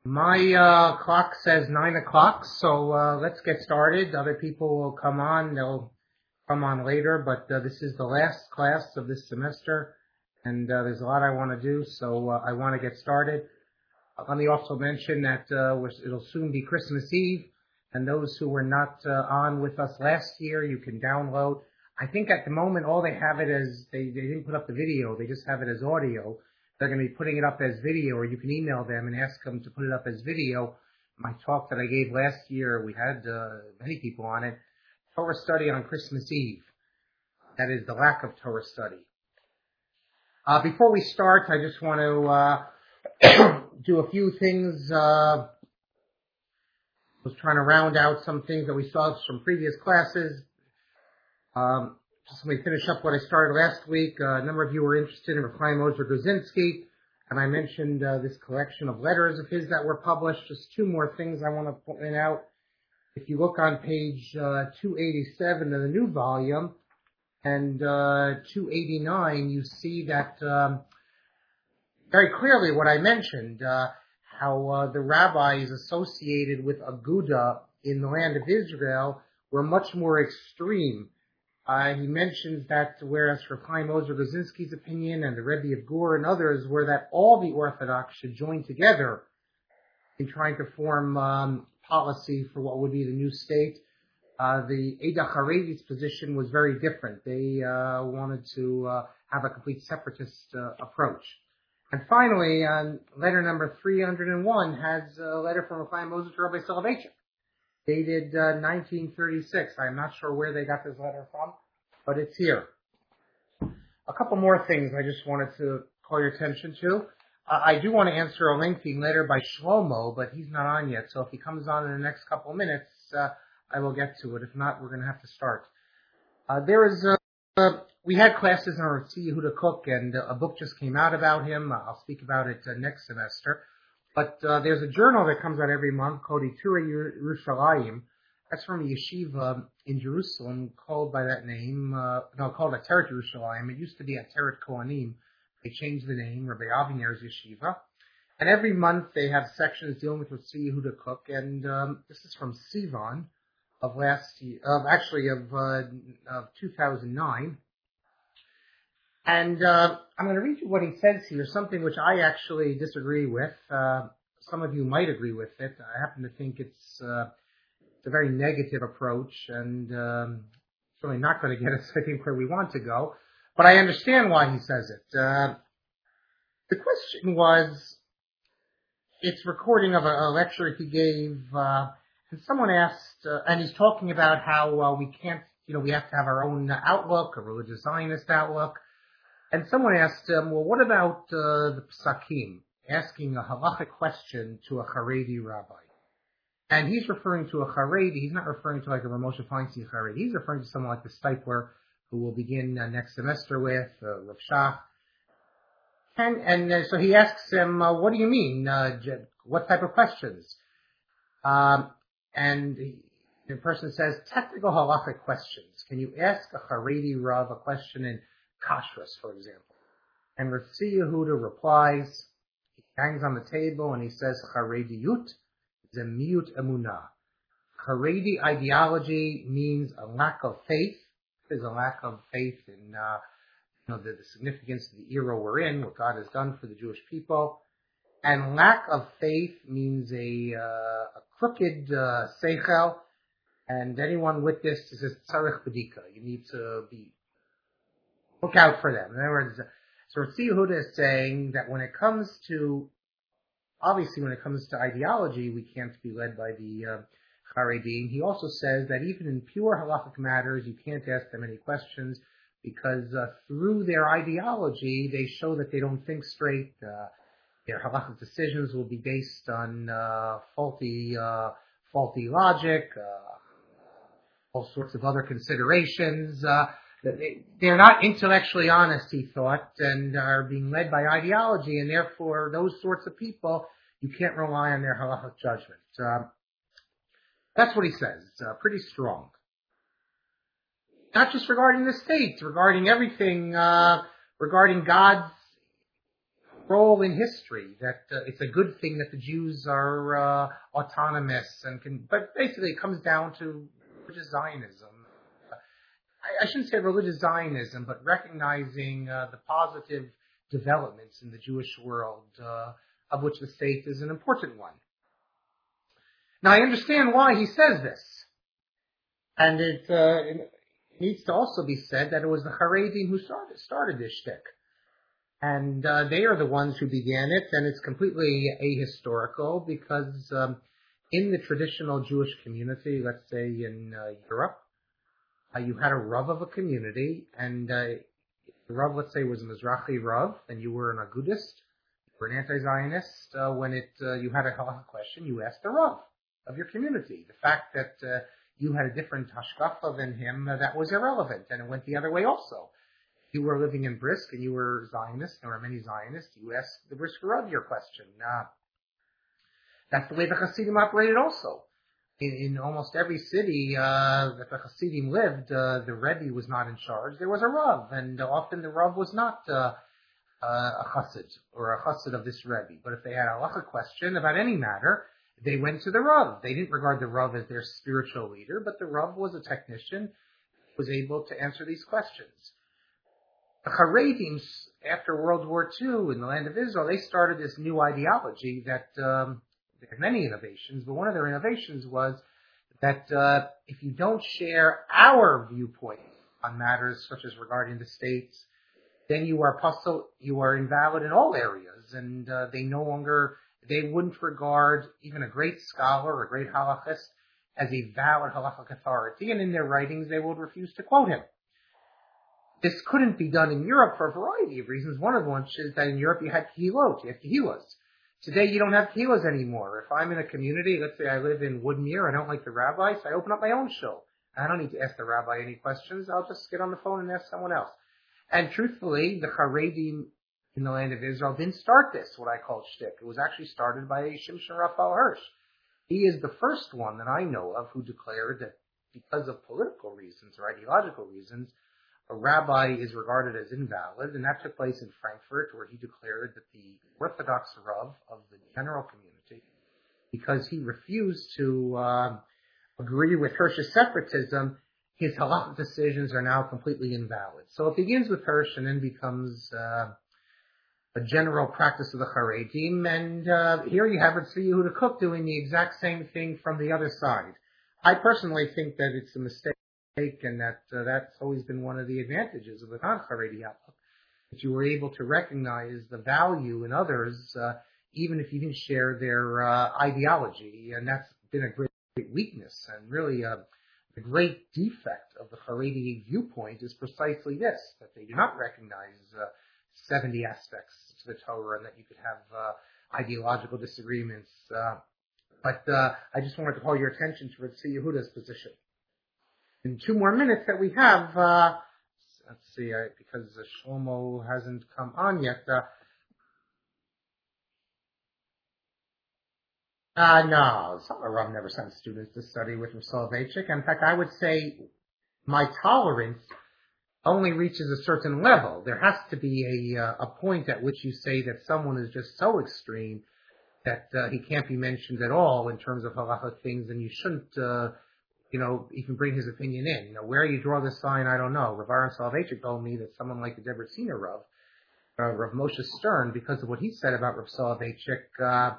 My clock says 9 o'clock, so let's get started. Other people will come on. They'll come on later, but this is the last class of this semester, and there's a lot I want to do, so I want to get started. Let me also mention that it'll soon be Christmas Eve, and those who were not on with us last year, you can download. I think at the moment all they have it as, they didn't put up the video, they just have it as audio. They're going to be putting it up as video, or you can email them and ask them to put it up as video. My talk that I gave last year, we had many people on it. Torah study on Christmas Eve. That is the lack of Torah study. Before we start, I just want to do a few things. I was trying to round out some things that we saw from previous classes. Just let me finish up what I started last week. A number of you were interested in Rav Chaim Ozer Gruzinski, and I mentioned this collection of letters of his that were published. Just two more things I want to point out. If you look on page 287 of the new volume and 289, you see that very clearly what I mentioned, how the rabbis associated with Aguda in the land of Israel were much more extreme. He mentions that whereas Rav Chaim Ozer Gruzinski's opinion and the Rebbe of Gur and others were that all the Orthodox should join together in trying to form policy for what would be the new state. The Eidah Haredi's position was very different. They wanted to have a complete separatist approach. And finally, letter number 301 has a letter from Rav Chaim Ozer to Rabbi Soloveitchik, dated 1936. I'm not sure where they got this letter from, but it's here. A couple more things I just wanted to call your attention to. I do want to answer a lengthy letter by Shlomo, but he's not on yet, so if he comes on in the next couple of minutes, I will get to it. If not, we're going to have to start. We had classes on Rav Yehuda Kook, and a book just came out about him. I'll speak about it next semester. But there's a journal that comes out every month called Iturei Yerushalayim. That's from a yeshiva in Jerusalem called by that name, called Ateret Yerushalayim. It used to be Ateret Kohanim. They changed the name, Rabbi Aviner's yeshiva. And every month they have sections dealing with Rav Yehuda Kook, and this is from Sivan of last year, of 2009. And I'm going to read you what he says here, something which I actually disagree with. Some of you might agree with it. I happen to think it's a very negative approach, and it's really not going to get us, I think, where we want to go. But I understand why he says it. The question was, it's recording of a lecture he gave, and someone asked, and he's talking about how we can't, we have to have our own outlook, a religious Zionist outlook. And someone asked him, well, what about the Psakim? Asking a halachic question to a Haredi rabbi. And he's referring to a Haredi. He's not referring to like a Ramosha Feinstein Haredi. He's referring to someone like the Stipler, who will begin next semester with, Rav Shach. And so he asks him, what do you mean? What type of questions? And the person says, technical halachic questions. Can you ask a Haredi Rav a question in Kashrus, for example? And Rav Yehuda replies, he hangs on the table and he says, Harediyut zemiyut emunah. Haredi ideology means a lack of faith. There's a lack of faith in the significance of the era we're in, what God has done for the Jewish people. And lack of faith means a crooked seichel. And anyone with this is tzarich b'dika. You need to look out for them. In other words, so Rav Yehuda is saying that when it comes to ideology, we can't be led by the Haredim. He also says that even in pure halachic matters, you can't ask them any questions because through their ideology, they show that they don't think straight. Their halachic decisions will be based on faulty logic, all sorts of other considerations. They're not intellectually honest, he thought, and are being led by ideology, and therefore those sorts of people, you can't rely on their halachic judgment. That's what he says. It's pretty strong. Not just regarding the state, regarding everything, regarding God's role in history, that it's a good thing that the Jews are autonomous and but basically it comes down to religious Zionism. I shouldn't say religious Zionism, but recognizing the positive developments in the Jewish world, of which the state is an important one. Now, I understand why he says this. And it needs to also be said that it was the Haredim who started this shtick. And they are the ones who began it, and it's completely ahistorical because in the traditional Jewish community, let's say in Europe, you had a Rav of a community, and the Rav, let's say, was a Mizrahi Rav, and you were an Agudist, you were an anti-Zionist. When you had a halacha question, you asked the Rav of your community. The fact that you had a different hashkafa than him, that was irrelevant, and it went the other way also. You were living in Brisk, and you were Zionist, there were many Zionists, you asked the Brisk Rav your question. That's the way the Hasidim operated also. In almost every city that the Hasidim lived, the Rebbe was not in charge. There was a Rav, and often the Rav was not a Chassid or a Chassid of this Rebbe. But if they had a halacha question about any matter, they went to the Rav. They didn't regard the Rav as their spiritual leader, but the Rav was a technician, was able to answer these questions. The Haredim, after World War II in the land of Israel, they started this new ideology that they had many innovations, but one of their innovations was that if you don't share our viewpoint on matters such as regarding the states, then you are invalid in all areas, and they wouldn't regard even a great scholar or a great halachist as a valid halachic authority, and in their writings they would refuse to quote him. This couldn't be done in Europe for a variety of reasons. One of which is that in Europe you had kehilot, you had kehillas. Today you don't have kehillas anymore. If I'm in a community, let's say I live in Woodmere, I don't like the rabbi, so I open up my own show. I don't need to ask the rabbi any questions. I'll just get on the phone and ask someone else. And truthfully, the Haredim in the land of Israel didn't start this, what I call shtick. It was actually started by Shimshon Raphael Hirsch. He is the first one that I know of who declared that because of political reasons or ideological reasons, a rabbi is regarded as invalid, and that took place in Frankfurt, where he declared that the Orthodox Rav of the general community, because he refused to agree with Hirsch's separatism, his halachic decisions are now completely invalid. So it begins with Hirsch and then becomes a general practice of the Haredim, and here you have Tzvi Yehuda Kook doing the exact same thing from the other side. I personally think that it's a mistake, and that's always been one of the advantages of the non-Haredi outlook, that you were able to recognize the value in others, even if you didn't share their ideology, and that's been a great weakness, and really the great defect of the Haredi viewpoint is precisely this, that they do not recognize 70 aspects to the Torah, and that you could have ideological disagreements. But I just wanted to call your attention to Tzvi Yehuda's position. In 2 more minutes that we have, let's see, because Shlomo hasn't come on yet. No, Rav never sent students to study with Rav Soloveitchik. In fact, I would say my tolerance only reaches a certain level. There has to be a point at which you say that someone is just so extreme that he can't be mentioned at all in terms of halachic things, and you shouldn't even bring his opinion in. Where you draw this line, I don't know. Rav Aaron Soloveitchik told me that someone like the Debreciner Rav, Rav Moshe Stern, because of what he said about Rav Soloveitchik,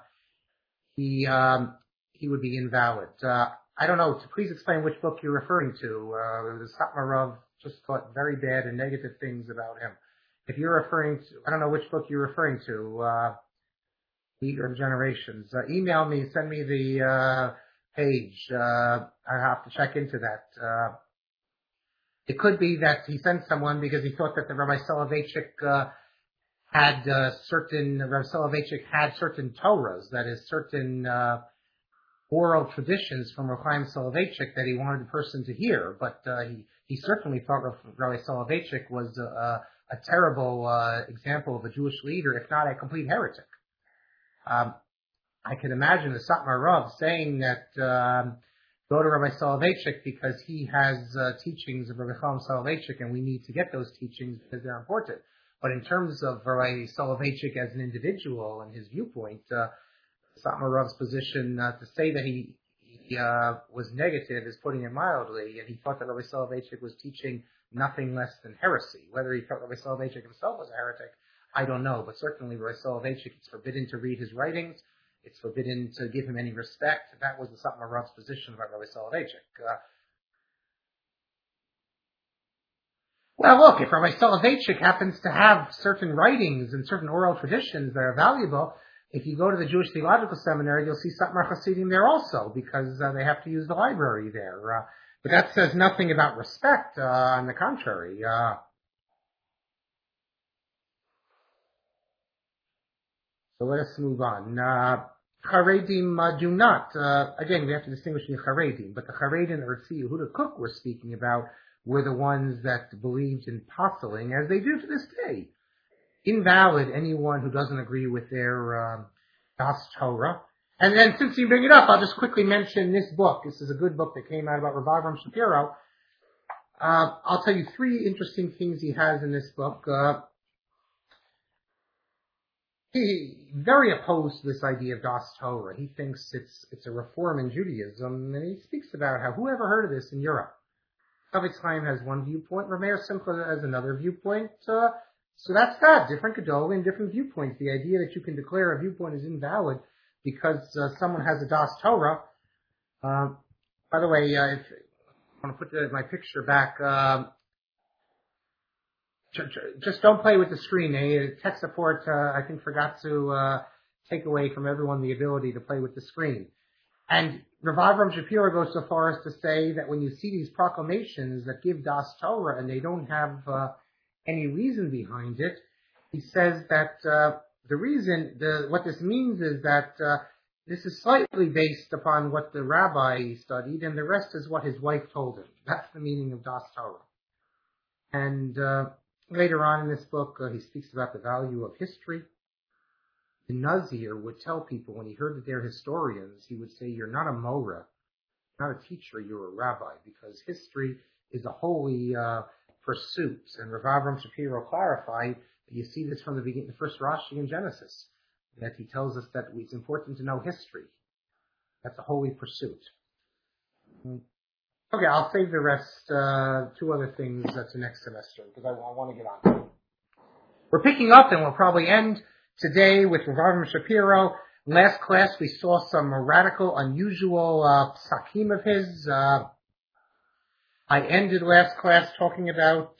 he would be invalid. I don't know. Please explain which book you're referring to. The Satmar Rav just thought very bad and negative things about him. If you're referring to, I don't know which book you're referring to, Leader of Generations. Email me, send me the page. I have to check into that. It could be that he sent someone because he thought that the Rabbi Soloveitchik had certain Torahs, that is, certain oral traditions from Rav Chaim Soloveitchik that he wanted the person to hear. But he certainly thought Rabbi Soloveitchik was a terrible example of a Jewish leader, if not a complete heretic. I can imagine the Satmar Rav saying that go to Rabbi Soloveitchik because he has teachings of Rabbi Chaim Soloveitchik, and we need to get those teachings because they're important. But in terms of Rabbi Soloveitchik as an individual and his viewpoint, Satmarov's position, to say that he was negative is putting it mildly, and he thought that Rabbi Soloveitchik was teaching nothing less than heresy. Whether he thought Rabbi Soloveitchik himself was a heretic, I don't know, but certainly Rabbi Soloveitchik, it's forbidden to read his writings, it's forbidden to give him any respect. That was the Satmarov's position about Rabbi Soloveitchik. Well, look, if Rabbi Soloveitchik happens to have certain writings and certain oral traditions that are valuable, if you go to the Jewish Theological Seminary, you'll see Satmar Hasidim there also, because they have to use the library there. But that says nothing about respect, on the contrary. So let us move on. Charedim do not. Again, we have to distinguish between Charedim, but the Charedim that Ritzi Yehuda Kook we're speaking about were the ones that believed in postling, as they do to this day. Invalid anyone who doesn't agree with their Das Torah. And then, since you bring it up, I'll just quickly mention this book. This is a good book that came out about Rav Avram Shapiro. I'll tell you 3 interesting things he has in this book. He very opposed to this idea of Das Torah. He thinks it's a reform in Judaism, and he speaks about how whoever heard of this in Europe. Chavetz Chaim has one viewpoint, Rav Meir Simcha has another viewpoint. So that's that. Different Gedolim, different viewpoints. The idea that you can declare a viewpoint is invalid because someone has a Das Torah. By the way, if I want to put my picture back. Just don't play with the screen. Tech support, I think, forgot to take away from everyone the ability to play with the screen. And Rav Avram Shapiro goes so far as to say that when you see these proclamations that give Das Torah and they don't have any reason behind it, he says that the reason, what this means is that this is slightly based upon what the rabbi studied, and the rest is what his wife told him. That's the meaning of Das Torah. And later on in this book, he speaks about the value of history. The Nazir would tell people when he heard that they're historians, he would say, "You're not a Morah, not a teacher, you're a rabbi," because history is a holy pursuit. And Rav Avram Shapiro clarified that you see this from the beginning, the first Rashi in Genesis, that he tells us that it's important to know history. That's a holy pursuit. Okay, I'll save the rest, 2 other things to next semester, because I want to get on. We're picking up, and we'll probably end today with Rav Avram Shapiro. Last class, we saw some radical, unusual psakim of his. I ended last class talking about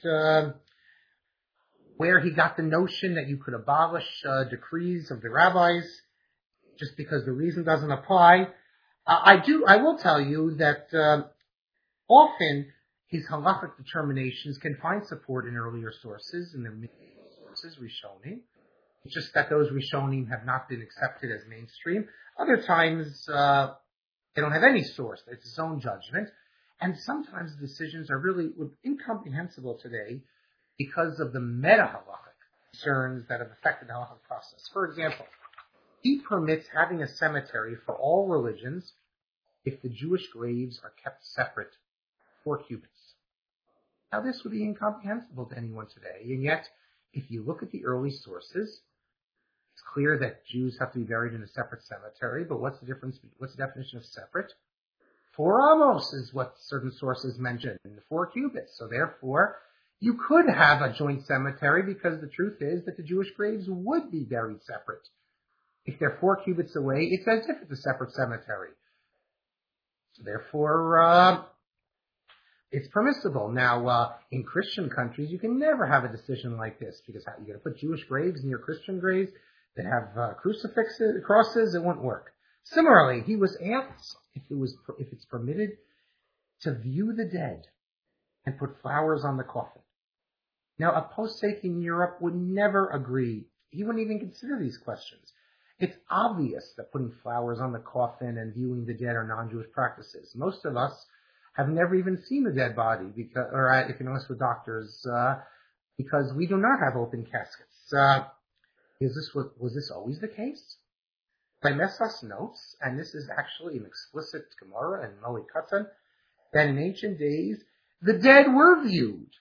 where he got the notion that you could abolish decrees of the rabbis just because the reason doesn't apply. I will tell you that often his halachic determinations can find support in earlier sources, in the sources, Rishonim. It's just that those Rishonim have not been accepted as mainstream. Other times, they don't have any source. It's his own judgment. And sometimes the decisions are really incomprehensible today because of the meta-halachic concerns that have affected the halachic process. For example, he permits having a cemetery for all religions if the Jewish graves are kept separate 4 cubits. Now, this would be incomprehensible to anyone today, and yet, if you look at the early sources, it's clear that Jews have to be buried in a separate cemetery, but what's the difference? What's the definition of separate? 4 amos is what certain sources mention, 4 cubits. So therefore, you could have a joint cemetery because the truth is that the Jewish graves would be buried separate. If they're 4 cubits away, it's as if it's a separate cemetery. So therefore, it's permissible. Now, in Christian countries, you can never have a decision like this because you're going to put Jewish graves in your Christian graves that have crucifixes, crosses. It won't work. Similarly, he was asked if it's permitted to view the dead and put flowers on the coffin. Now, a posek in Europe would never agree. He wouldn't even consider these questions. It's obvious that putting flowers on the coffin and viewing the dead are non-Jewish practices. Most of us have never even seen a dead body, or if you're honest with doctors, because we do not have open caskets. Was this always the case? By Mesas notes, and this is actually an explicit Gemara and Moed Katan, that in ancient days, the dead were viewed.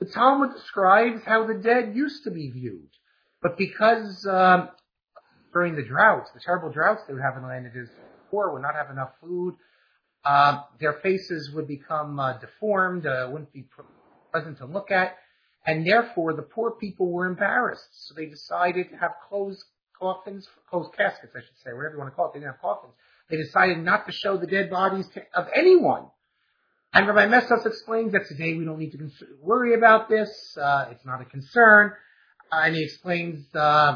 The Talmud describes how the dead used to be viewed. But because during the droughts, the terrible droughts they would have in the land, it is poor, would not have enough food, their faces would become deformed, wouldn't be pleasant to look at, and therefore the poor people were embarrassed. So they decided to have closed caskets, I should say, whatever you want to call it. They didn't have coffins. They decided not to show the dead bodies of anyone. And Rabbi Messas explains that today we don't need to worry about this. It's not a concern. And he explains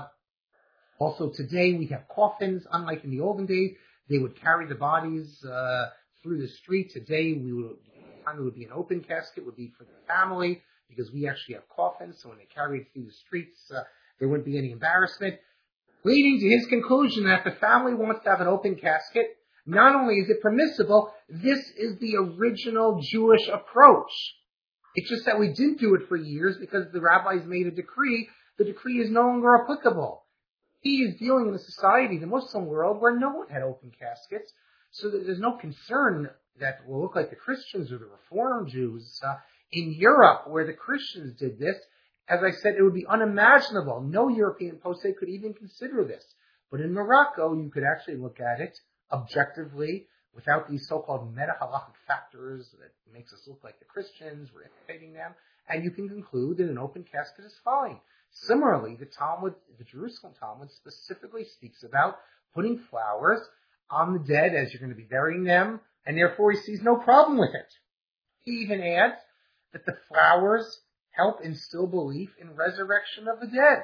also today we have coffins, unlike in the olden days. They would carry the bodies through the street. Today it would be an open casket, would be for the family, because we actually have coffins. So when they carry it through the streets, there wouldn't be any embarrassment. Leading to his conclusion that if the family wants to have an open casket, not only is it permissible, this is the original Jewish approach. It's just that we didn't do it for years because the rabbis made a decree. The decree is no longer applicable. He is dealing in a society, the Muslim world, where no one had open caskets, so that there's no concern that will look like the Christians or the Reform Jews. In Europe, where the Christians did this, as I said, it would be unimaginable. No European posek could even consider this. But in Morocco, you could actually look at it objectively, without these so-called meta-halachic factors that makes us look like the Christians, we're imitating them, and you can conclude that an open casket is fine. Similarly, the Jerusalem Talmud specifically speaks about putting flowers on the dead as you're going to be burying them, and therefore he sees no problem with it. He even adds that the flowers help instill belief in resurrection of the dead.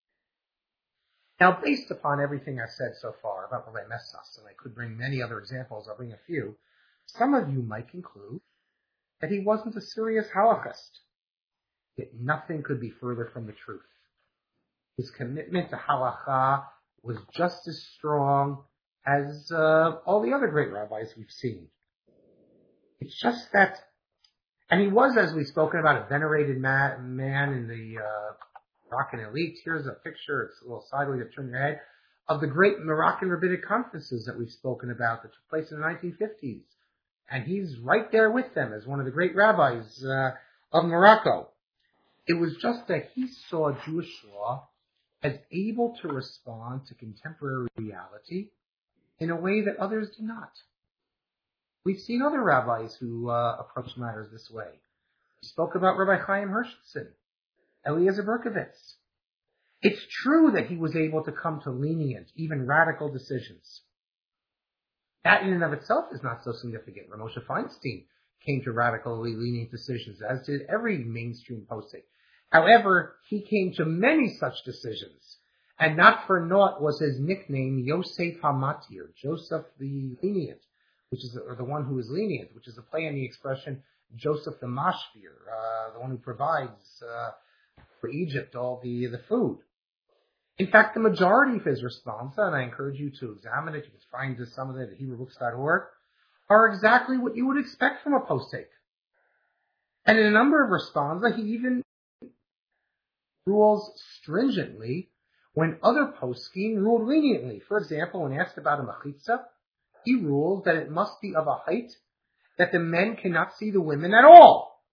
Now, based upon everything I've said so far about Rabbi Messas, and I could bring many other examples, I'll bring a few, some of you might conclude that he wasn't a serious halachist. Yet nothing could be further from the truth. His commitment to halacha was just as strong as all the other great rabbis we've seen. It's just that, and he was, as we've spoken about, a venerated man in the Moroccan elite. Here's a picture, it's a little sideways to turn your head, of the great Moroccan rabbinic conferences that we've spoken about that took place in the 1950s. And he's right there with them as one of the great rabbis of Morocco. It was just that he saw Jewish law as able to respond to contemporary reality in a way that others do not. We've seen other rabbis who approach matters this way. We spoke about Rabbi Chaim Hershelson, Eliezer Berkovitz. It's true that he was able to come to lenient, even radical decisions. That in and of itself is not so significant. Ramosha Feinstein came to radically lenient decisions, as did every mainstream posting. However, he came to many such decisions, and not for naught was his nickname Yosef HaMatir, Joseph the Lenient, or the one who is lenient, which is a play on the expression Joseph the Mashpir, the one who provides for Egypt all the food. In fact, the majority of his responsa, and I encourage you to examine it, you can find some of it at HebrewBooks.org, are exactly what you would expect from a posek. And in a number of responsa, he even rules stringently when other poskim ruled leniently. For example, when asked about a machitza, he rules that it must be of a height that the men cannot see the women at all.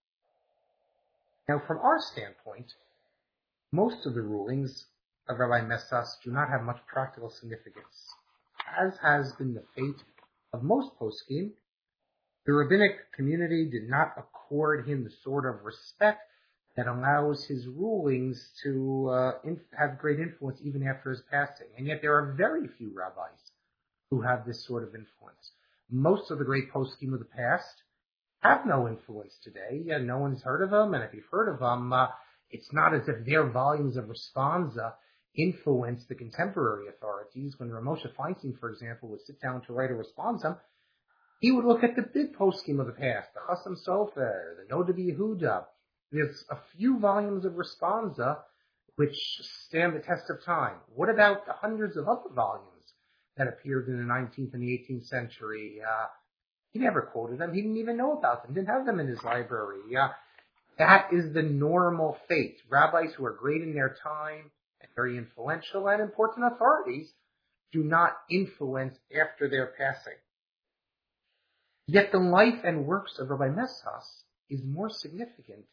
Now, from our standpoint, most of the rulings of Rabbi Messas do not have much practical significance. As has been the fate of most poskim, the rabbinic community did not accord him the sort of respect that allows his rulings to have great influence even after his passing. And yet there are very few rabbis who have this sort of influence. Most of the great poskim of the past have no influence today. No one's heard of them, and if you've heard of them, it's not as if their volumes of responsa influence the contemporary authorities. When Ramosha Feinstein, for example, would sit down to write a responsa, he would look at the big poskim of the past, the Chassam Sofer, the Noda B'Yehuda. There's a few volumes of responsa which stand the test of time. What about the hundreds of other volumes that appeared in the 19th and the 18th century? He never quoted them. He didn't even know about them. Didn't have them in his library. That is the normal fate. Rabbis who are great in their time and very influential and important authorities do not influence after their passing. Yet the life and works of Rabbi Messas is more significant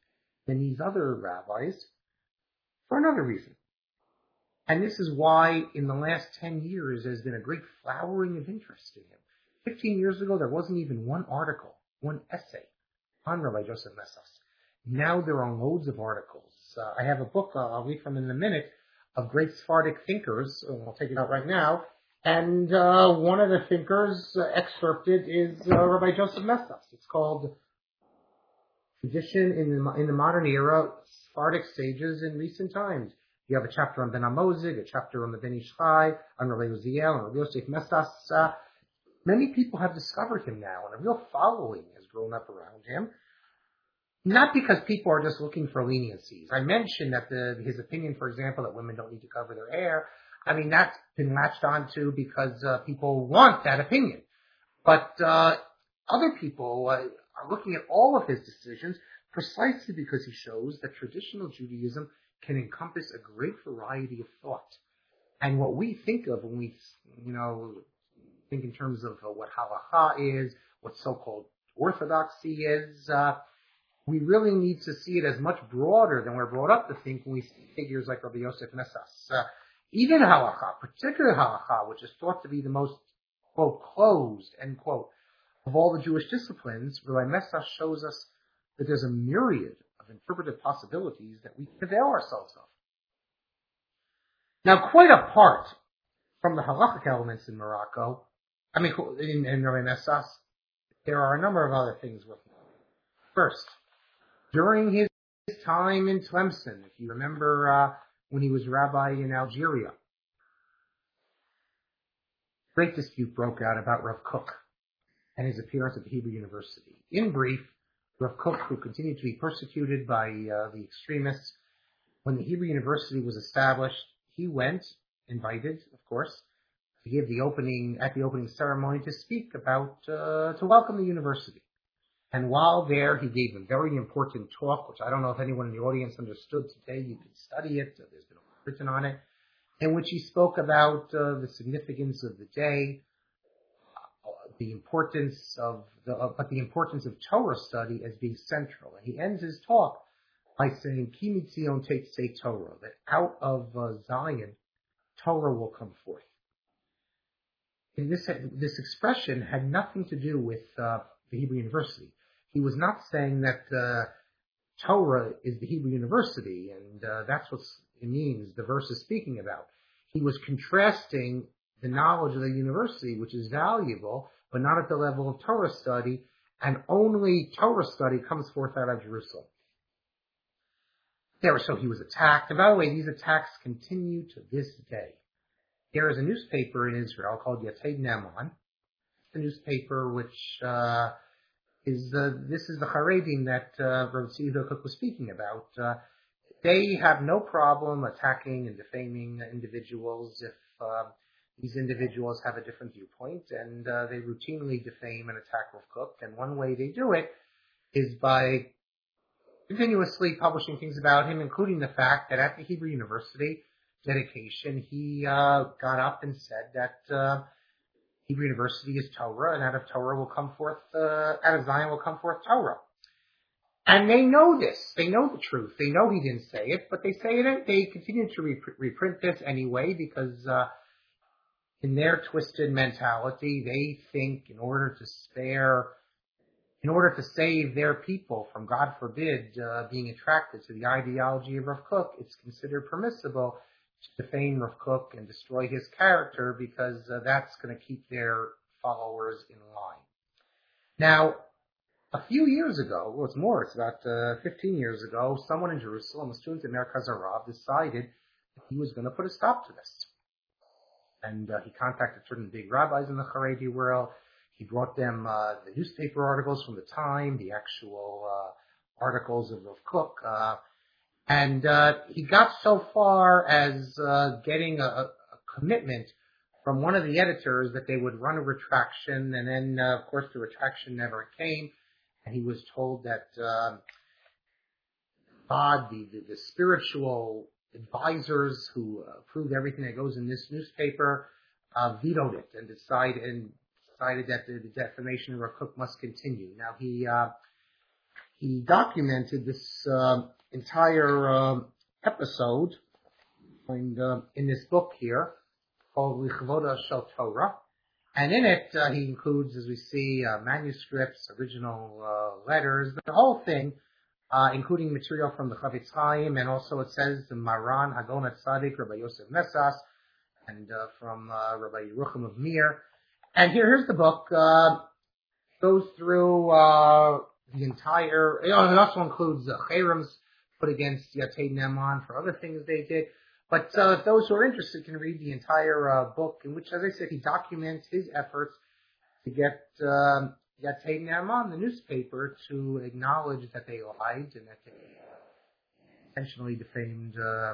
than these other rabbis for another reason. And this is why in the last 10 years there's been a great flowering of interest in him. 15 years ago there wasn't even one article, one essay on Rabbi Joseph Messas. Now there are loads of articles. I have a book, I'll read from in a minute, of great Sephardic thinkers. I'll take it out right now. And one of the thinkers excerpted is Rabbi Joseph Messas. It's called Tradition in the Modern Era, Sephardic Sages in Recent Times. You have a chapter on Ben Amozig, a chapter on the Ben Ish Chai, on Rabbi Uziel, and Rabbi Yosef Messas. Many people have discovered him now, and a real following has grown up around him. Not because people are just looking for leniencies. I mentioned that his opinion, for example, that women don't need to cover their hair, that's been latched onto because people want that opinion. But other people are looking at all of his decisions precisely because he shows that traditional Judaism can encompass a great variety of thought. And what we think of when we, think in terms of what halacha is, what so-called orthodoxy is, we really need to see it as much broader than we're brought up to think when we see figures like Rabbi Yosef Messas. Even halacha, particular halacha, which is thought to be the most, quote, closed, end quote, of all the Jewish disciplines, Rabbi Messas shows us that there's a myriad of interpretive possibilities that we can avail ourselves of. Now, quite apart from the halachic elements in Morocco, in Rabbi Messas, there are a number of other things worth noting. First, during his time in Tlemcen, if you remember when he was rabbi in Algeria, great dispute broke out about Rav Kook and his appearance at the Hebrew University. In brief, Rav Kook, who continued to be persecuted by the extremists, when the Hebrew University was established, he went, invited, of course, to give the opening ceremony to speak about, to welcome the university. And while there, he gave a very important talk, which I don't know if anyone in the audience understood today. You can study it. There's been written on it, in which he spoke about the significance of the day, the importance of Torah study as being central. And he ends his talk by saying, "Ki mitzion tetzei Torah," that out of Zion, Torah will come forth. And this expression had nothing to do with the Hebrew University. He was not saying that Torah is the Hebrew University, and that's what it means, the verse is speaking about. He was contrasting the knowledge of the university, which is valuable, but not at the level of Torah study, and only Torah study comes forth out of Jerusalem. So he was attacked, and by the way, these attacks continue to this day. There is a newspaper in Israel called Yated Ne'eman, a newspaper which is the Haredim that Rav Tzvi Kook was speaking about. They have no problem attacking and defaming individuals if these individuals have a different viewpoint, and they routinely defame and attack Rav Kook. And one way they do it is by continuously publishing things about him, including the fact that at the Hebrew University dedication, he got up and said that Hebrew University is Torah, and out of Torah will come forth, out of Zion will come forth Torah. And they know this. They know the truth. They know he didn't say it, but they say it. They continue to reprint this anyway because in their twisted mentality, they think in order to save their people from, God forbid, being attracted to the ideology of Rav Kook, it's considered permissible to defame Rav Kook and destroy his character because that's going to keep their followers in line. Now, a few years ago, it's about 15 years ago, someone in Jerusalem, a student at Merkaz Harav, decided that he was going to put a stop to this. And he contacted certain big rabbis in the Haredi world. He brought them the newspaper articles from the time, the actual articles of Rav Kook, and he got so far as getting a commitment from one of the editors that they would run a retraction, and then, of course, the retraction never came, and he was told that God, the spiritual advisors who approved everything that goes in this newspaper, vetoed it and decided that the defamation of Rav Kook must continue. Now, he documented this entire episode in this book here called Lichvoda Shel Torah. And in it, he includes, as we see, manuscripts, original letters, the whole thing, including material from the Chavetz Chaim, and also it says the Maran Hagon Tzadik, Rabbi Yosef Messas, and from Rabbi Yerucham of Mir. And here's the book. Goes through the entire. It also includes cherems put against Yated Ne'eman for other things they did. But those who are interested can read the entire book, in which, as I said, he documents his efforts to get Yated Ne'eman, the newspaper, to acknowledge that they lied and that they intentionally defamed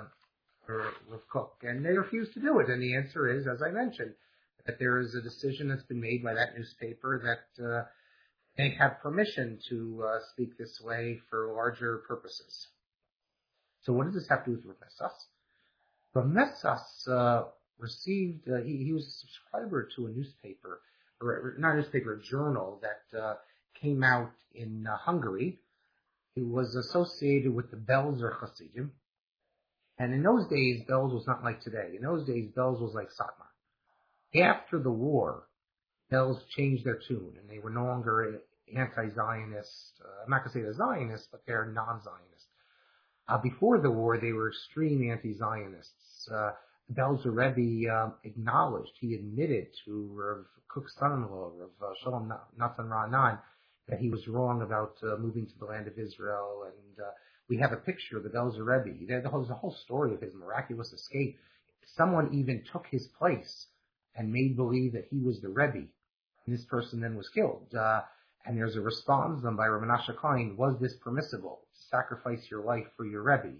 Rav Kook. And they refused to do it. And the answer is, as I mentioned, that there is a decision that's been made by that newspaper that they have permission to speak this way for larger purposes. So what does this have to do with Rav Messas? Rav Messas received, he was a subscriber to a newspaper, or not a newspaper, a journal that came out in Hungary. He was associated with the Belzer Hasidim. And in those days, Belz was not like today. In those days, Belz was like Satmar. After the war, Belz changed their tune, and they were no longer anti-Zionist. I'm not going to say they're Zionists, but they're non-Zionists. Before the war, they were extreme anti-Zionists. The Belzer Rebbe acknowledged, he admitted to Rav Kook's son-in-law, Rav Shalom Natan Ra'anan, that he was wrong about moving to the land of Israel. And we have a picture of the Belzer Rebbe. There's a whole story of his miraculous escape. Someone even took his place and made believe that he was the Rebbe. And this person then was killed. And there's a response done by Rav Menashe Klein, was this permissible? Sacrifice your life for your Rebbe.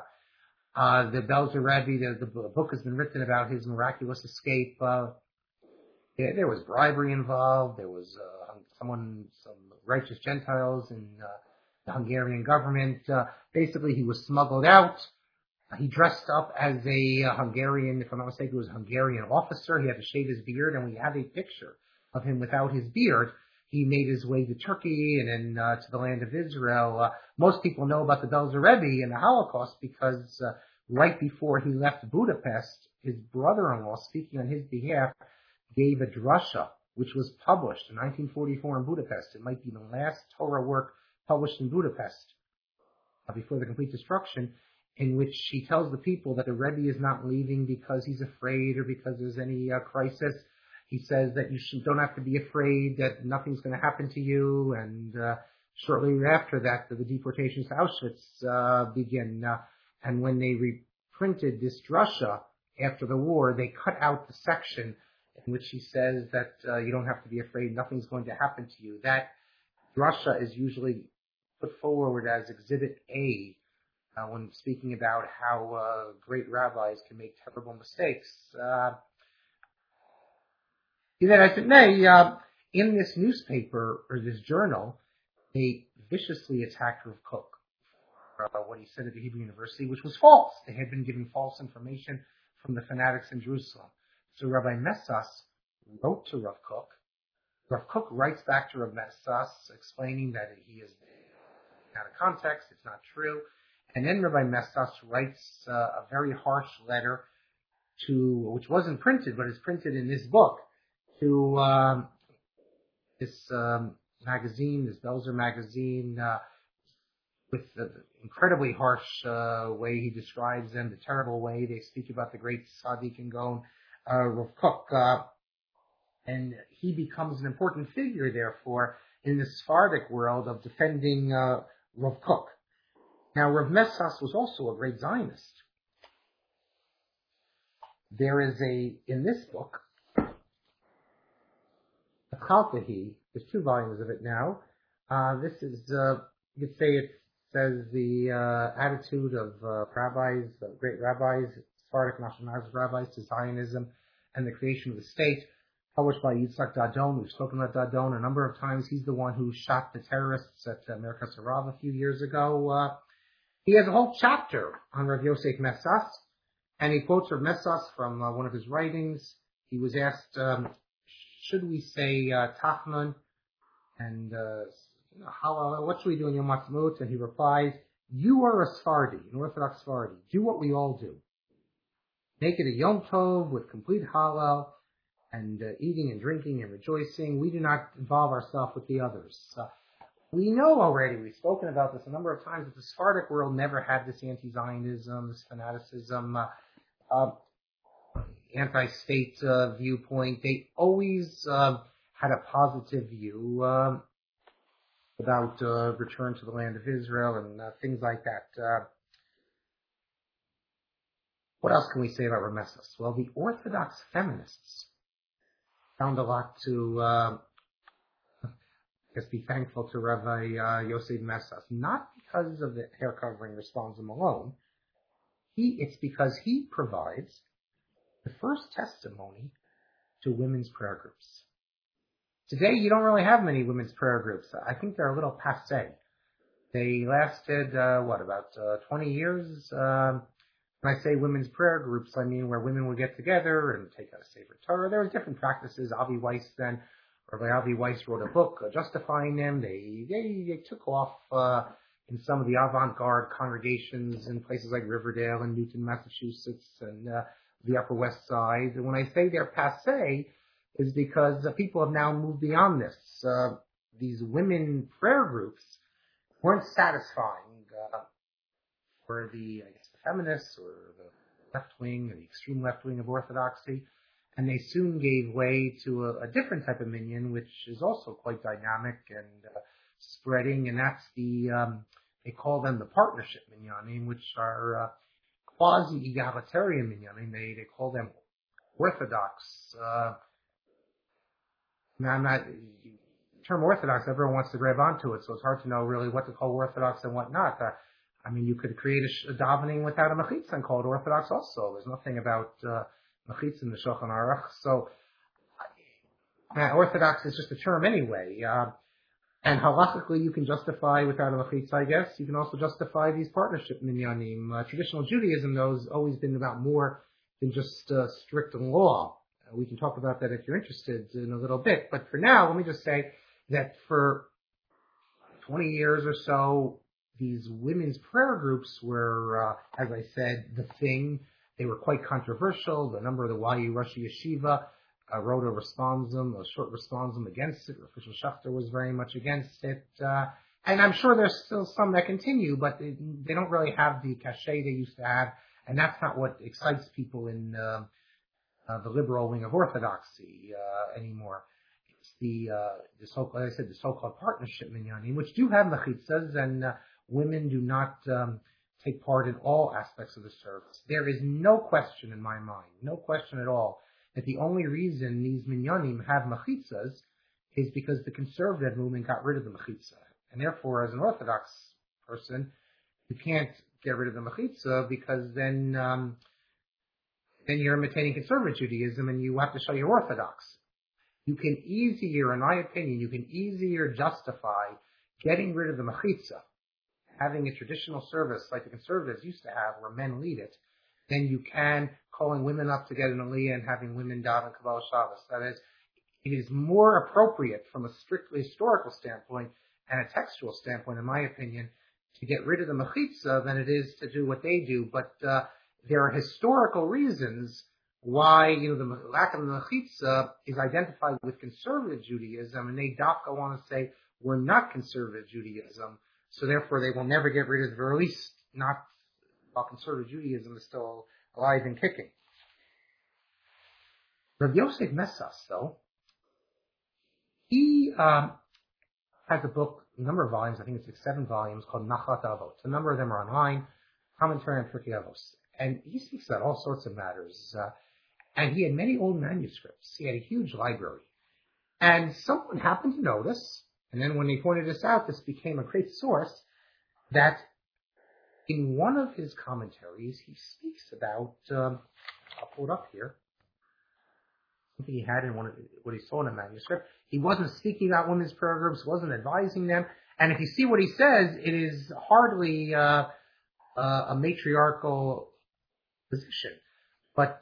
The Belzer Rebbe, the book has been written about his miraculous escape. There was bribery involved. There was some righteous Gentiles in the Hungarian government. Basically, he was smuggled out. He dressed up as a Hungarian, if I'm not mistaken, it was a Hungarian officer. He had to shave his beard, and we have a picture of him without his beard. He made his way to Turkey and then to the land of Israel. Most people know about the Belzer Rebbe and the Holocaust because right before he left Budapest, his brother-in-law, speaking on his behalf, gave a drasha, which was published in 1944 in Budapest. It might be the last Torah work published in Budapest before the complete destruction, in which he tells the people that the Rebbe is not leaving because he's afraid or because there's any crisis. He says that you don't have to be afraid, that nothing's going to happen to you. And shortly after that, the deportations to Auschwitz begin. And when they reprinted this drasha after the war, they cut out the section in which he says that you don't have to be afraid, nothing's going to happen to you. That drasha is usually put forward as Exhibit A when speaking about how great rabbis can make terrible mistakes. In this newspaper, or this journal, they viciously attacked Rav Kook for what he said at the Hebrew University, which was false. They had been given false information from the fanatics in Jerusalem. So Rabbi Messas wrote to Rav Kook. Rav Kook writes back to Rav Messas, explaining that he is out of context, it's not true. And then Rabbi Messas writes a very harsh letter which wasn't printed, but is printed in this book, to this magazine, this Belzer magazine, with the incredibly harsh way he describes them, the terrible way they speak about the great Tzaddik and Gaon, Rav Kook. And he becomes an important figure, therefore, in the Sephardic world of defending Rav Kook. Now, Rav Messas was also a great Zionist. There is in this book, a Chalkahi, there's 2 volumes of it now. This is, you could say it says the attitude of rabbis, great rabbis, Sephardic nationalist rabbis, to Zionism and the creation of the state, published by Yitzhak Dadon. We've spoken about Dadon a number of times. He's the one who shot the terrorists at Merkas Harav a few years ago. He has a whole chapter on Rav Yosef Messas, and he quotes Rav Messas from one of his writings. He was asked, should we say Tachman? And Hallel, what should we do in Yom Ha'atzmaut? And he replies, you are a Sephardi, an Orthodox Sephardi. Do what we all do. Make it a Yom Tov with complete Hallel and eating and drinking and rejoicing. We do not involve ourselves with the others. We know already, we've spoken about this a number of times, that the Sephardic world never had this anti-Zionism, this fanaticism, anti-state viewpoint. They always had a positive view about return to the land of Israel and things like that. What else can we say about Ramesses? Well, the Orthodox feminists found a lot to be thankful to Rabbi Yosef Messas, not because of the hair covering responsible alone. It's because he provides the first testimony to women's prayer groups. Today, you don't really have many women's prayer groups. I think they're a little passé. They lasted, about 20 years? When I say women's prayer groups, I mean where women would get together and take out a Sefer Torah. There was different practices. Avi Weiss then, Rabbi Avi Weiss wrote a book justifying them. They took off in some of the avant-garde congregations in places like Riverdale and Newton, Massachusetts, and the Upper West Side. And when I say they're passé, is because people have now moved beyond this. These women prayer groups weren't satisfying for the feminists or the left wing or the extreme left wing of Orthodoxy, and they soon gave way to a different type of minyan, which is also quite dynamic and spreading, and that's they call them the partnership minyanim, which are quasi-egalitarian minyanim. They call them Orthodox. Now, the term Orthodox, everyone wants to grab onto it, so it's hard to know really what to call Orthodox and what not. You could create a davening without a mechitza and call it Orthodox also. There's nothing about mechitza in the Shulchan Aruch. So, Orthodox is just a term anyway. And halachically, you can justify without a mechitza, I guess. You can also justify these partnership minyanim. Traditional Judaism, though, has always been about more than just strict law. We can talk about that if you're interested in a little bit. But for now, let me just say that for 20 years or so, these women's prayer groups were, as I said, the thing. They were quite controversial. The number of the YU Rosh Yeshiva wrote a short responsum against it. Official Schachter was very much against it. And I'm sure there's still some that continue, but they don't really have the cachet they used to have. And that's not what excites people in the liberal wing of Orthodoxy anymore. It's the so-called, as I said, the so-called partnership minyanim, which do have mechitzas, and women do not take part in all aspects of the service. There is no question in my mind, no question at all, that the only reason these minyanim have mechitzas is because the conservative movement got rid of the mechitza. And therefore, as an Orthodox person, you can't get rid of the mechitza because then you're imitating conservative Judaism and you have to show you're Orthodox. You can easier, in my opinion, justify getting rid of the mechitza, having a traditional service like the conservatives used to have where men lead it, than you can calling women up to get an aliyah and having women daven Kabbalah Shabbos. That is, it is more appropriate from a strictly historical standpoint and a textual standpoint, in my opinion, to get rid of the mechitza than it is to do what they do. But there are historical reasons why the lack of the mechitza is identified with conservative Judaism, and they dafka want to say we're not conservative Judaism, so therefore they will never get rid of it, or at least not while conservative Judaism is still alive and kicking. Rav Yosef Messas, though, he has a book, a number of volumes, I think it's like 7 volumes, called Nachlat Avot. A number of them are online, commentary on Pirkei Avos. And he speaks about all sorts of matters. And he had many old manuscripts. He had a huge library. And someone happened to notice, and then when he pointed this out, this became a great source, that in one of his commentaries, he speaks about, I'll pull it up here, something he had in what he saw in a manuscript. He wasn't speaking about women's prayer groups, wasn't advising them. And if you see what he says, it is hardly a matriarchal position. But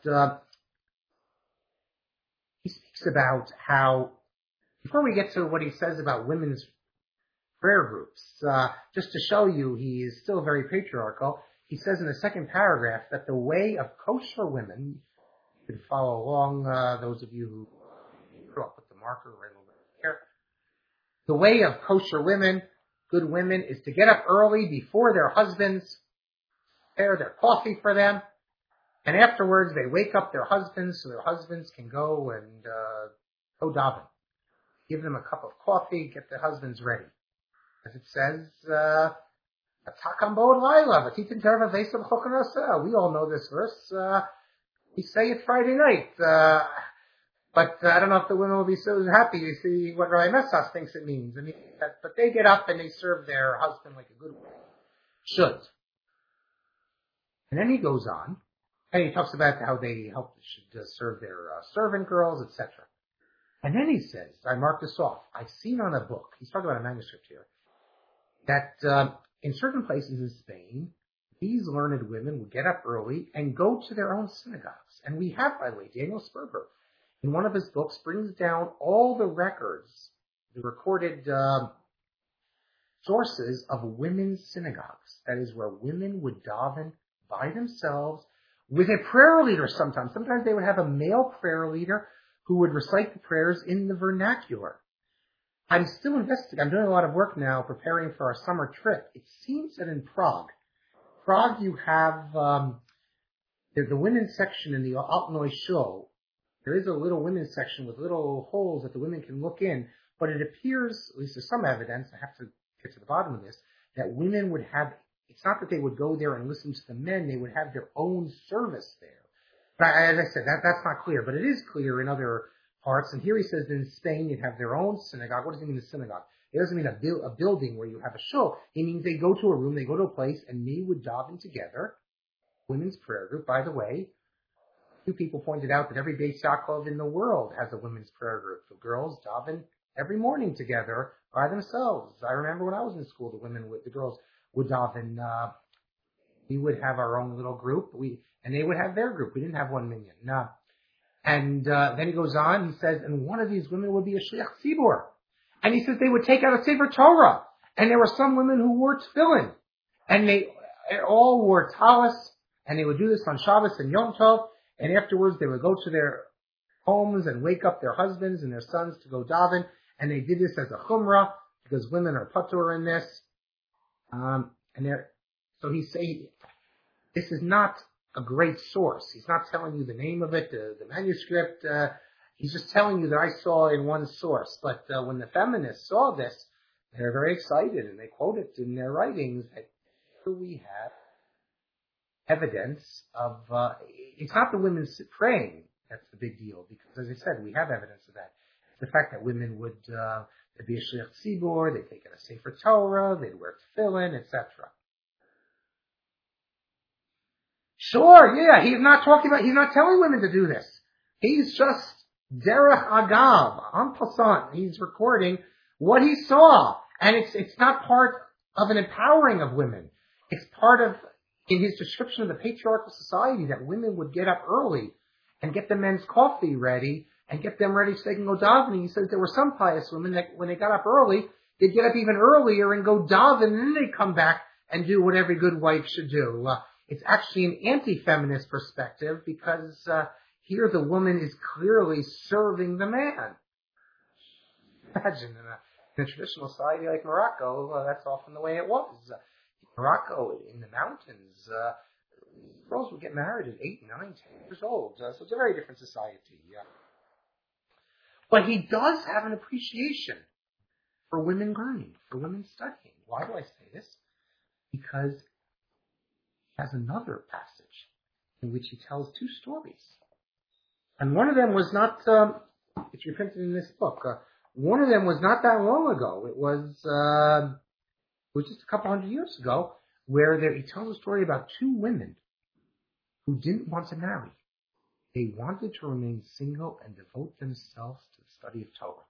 he speaks about how, before we get to what he says about women's prayer groups. Just to show you he is still very patriarchal, he says in the second paragraph that the way of kosher women, you can follow along, those of you who grew up with the marker right over here, the way of kosher women, good women, is to get up early before their husbands, prepare their coffee for them, and afterwards they wake up their husbands so their husbands can go and go daven. Give them a cup of coffee, get their husbands ready. As it says, we all know this verse. We say it Friday night. But I don't know if the women will be so happy to see what Rabbi Messas thinks it means. I mean, but they get up and they serve their husband like a good wife should. And then he goes on, and he talks about how they should serve their servant girls, etc. And then he says, I mark this off, I've seen on a book, he's talking about a manuscript here, that in certain places in Spain, these learned women would get up early and go to their own synagogues. And we have, by the way, Daniel Sperber, in one of his books, brings down all the records, the recorded sources of women's synagogues. That is where women would daven by themselves with a prayer leader sometimes. Sometimes they would have a male prayer leader who would recite the prayers in the vernacular. I'm still investigating. I'm doing a lot of work now preparing for our summer trip. It seems that in Prague, you have the women's section in the Altneu Shul. There is a little women's section with little holes that the women can look in, but it appears, at least there's some evidence, I have to get to the bottom of this, that women would have, it's not that they would go there and listen to the men, they would have their own service there. But as I said, that's not clear, but it is clear in other parts. And here he says that in Spain you'd have their own synagogue. What does he mean, a synagogue? It doesn't mean a building where you have a shul. It means they go to a room, they go to a place, and they would daven together. Women's prayer group, by the way. Two people pointed out that every Beis Yaakov in the world has a women's prayer group. The girls daven every morning together by themselves. I remember when I was in school, the girls would daven. We would have our own little group, and they would have their group. We didn't have one minyan. No. And then he goes on, he says, and one of these women would be a shliach tzibur. And he says they would take out a sefer Torah. And there were some women who wore tefillin. And they all wore talis. And they would do this on Shabbos and Yom Tov. And afterwards they would go to their homes and wake up their husbands and their sons to go daven. And they did this as a chumrah, because women are patur in this. So he's saying, this is not a great source. He's not telling you the name of it, the manuscript. He's just telling you that I saw in one source. But when the feminists saw this, they're very excited, and they quote it in their writings that here we have evidence of, it's not the women praying that's the big deal, because as I said, we have evidence of that. It's the fact that women would, there'd be a shliach tzibur, they'd take out a sefer Torah, they'd wear tefillin, etc. Sure, yeah, he's not telling women to do this. He's just derech agav, en passant. He's recording what he saw. And it's not part of an empowering of women. It's part of, in his description of the patriarchal society, that women would get up early and get the men's coffee ready and get them ready so they can go davening. He says there were some pious women that when they got up early, they'd get up even earlier and go daven, and then they'd come back and do what every good wife should do. It's actually an anti-feminist perspective, because here the woman is clearly serving the man. Imagine in a traditional society like Morocco, that's often the way it was. Morocco, in the mountains, girls would get married at 8, 9, 10 years old. So it's a very different society. But he does have an appreciation for women learning, for women studying. Why do I say this? Because he has another passage in which he tells two stories. And one of them was not, it's reprinted in this book, one of them was not that long ago. It was just a couple hundred years ago, where he tells a story about two women who didn't want to marry. They wanted to remain single and devote themselves to the study of Torah.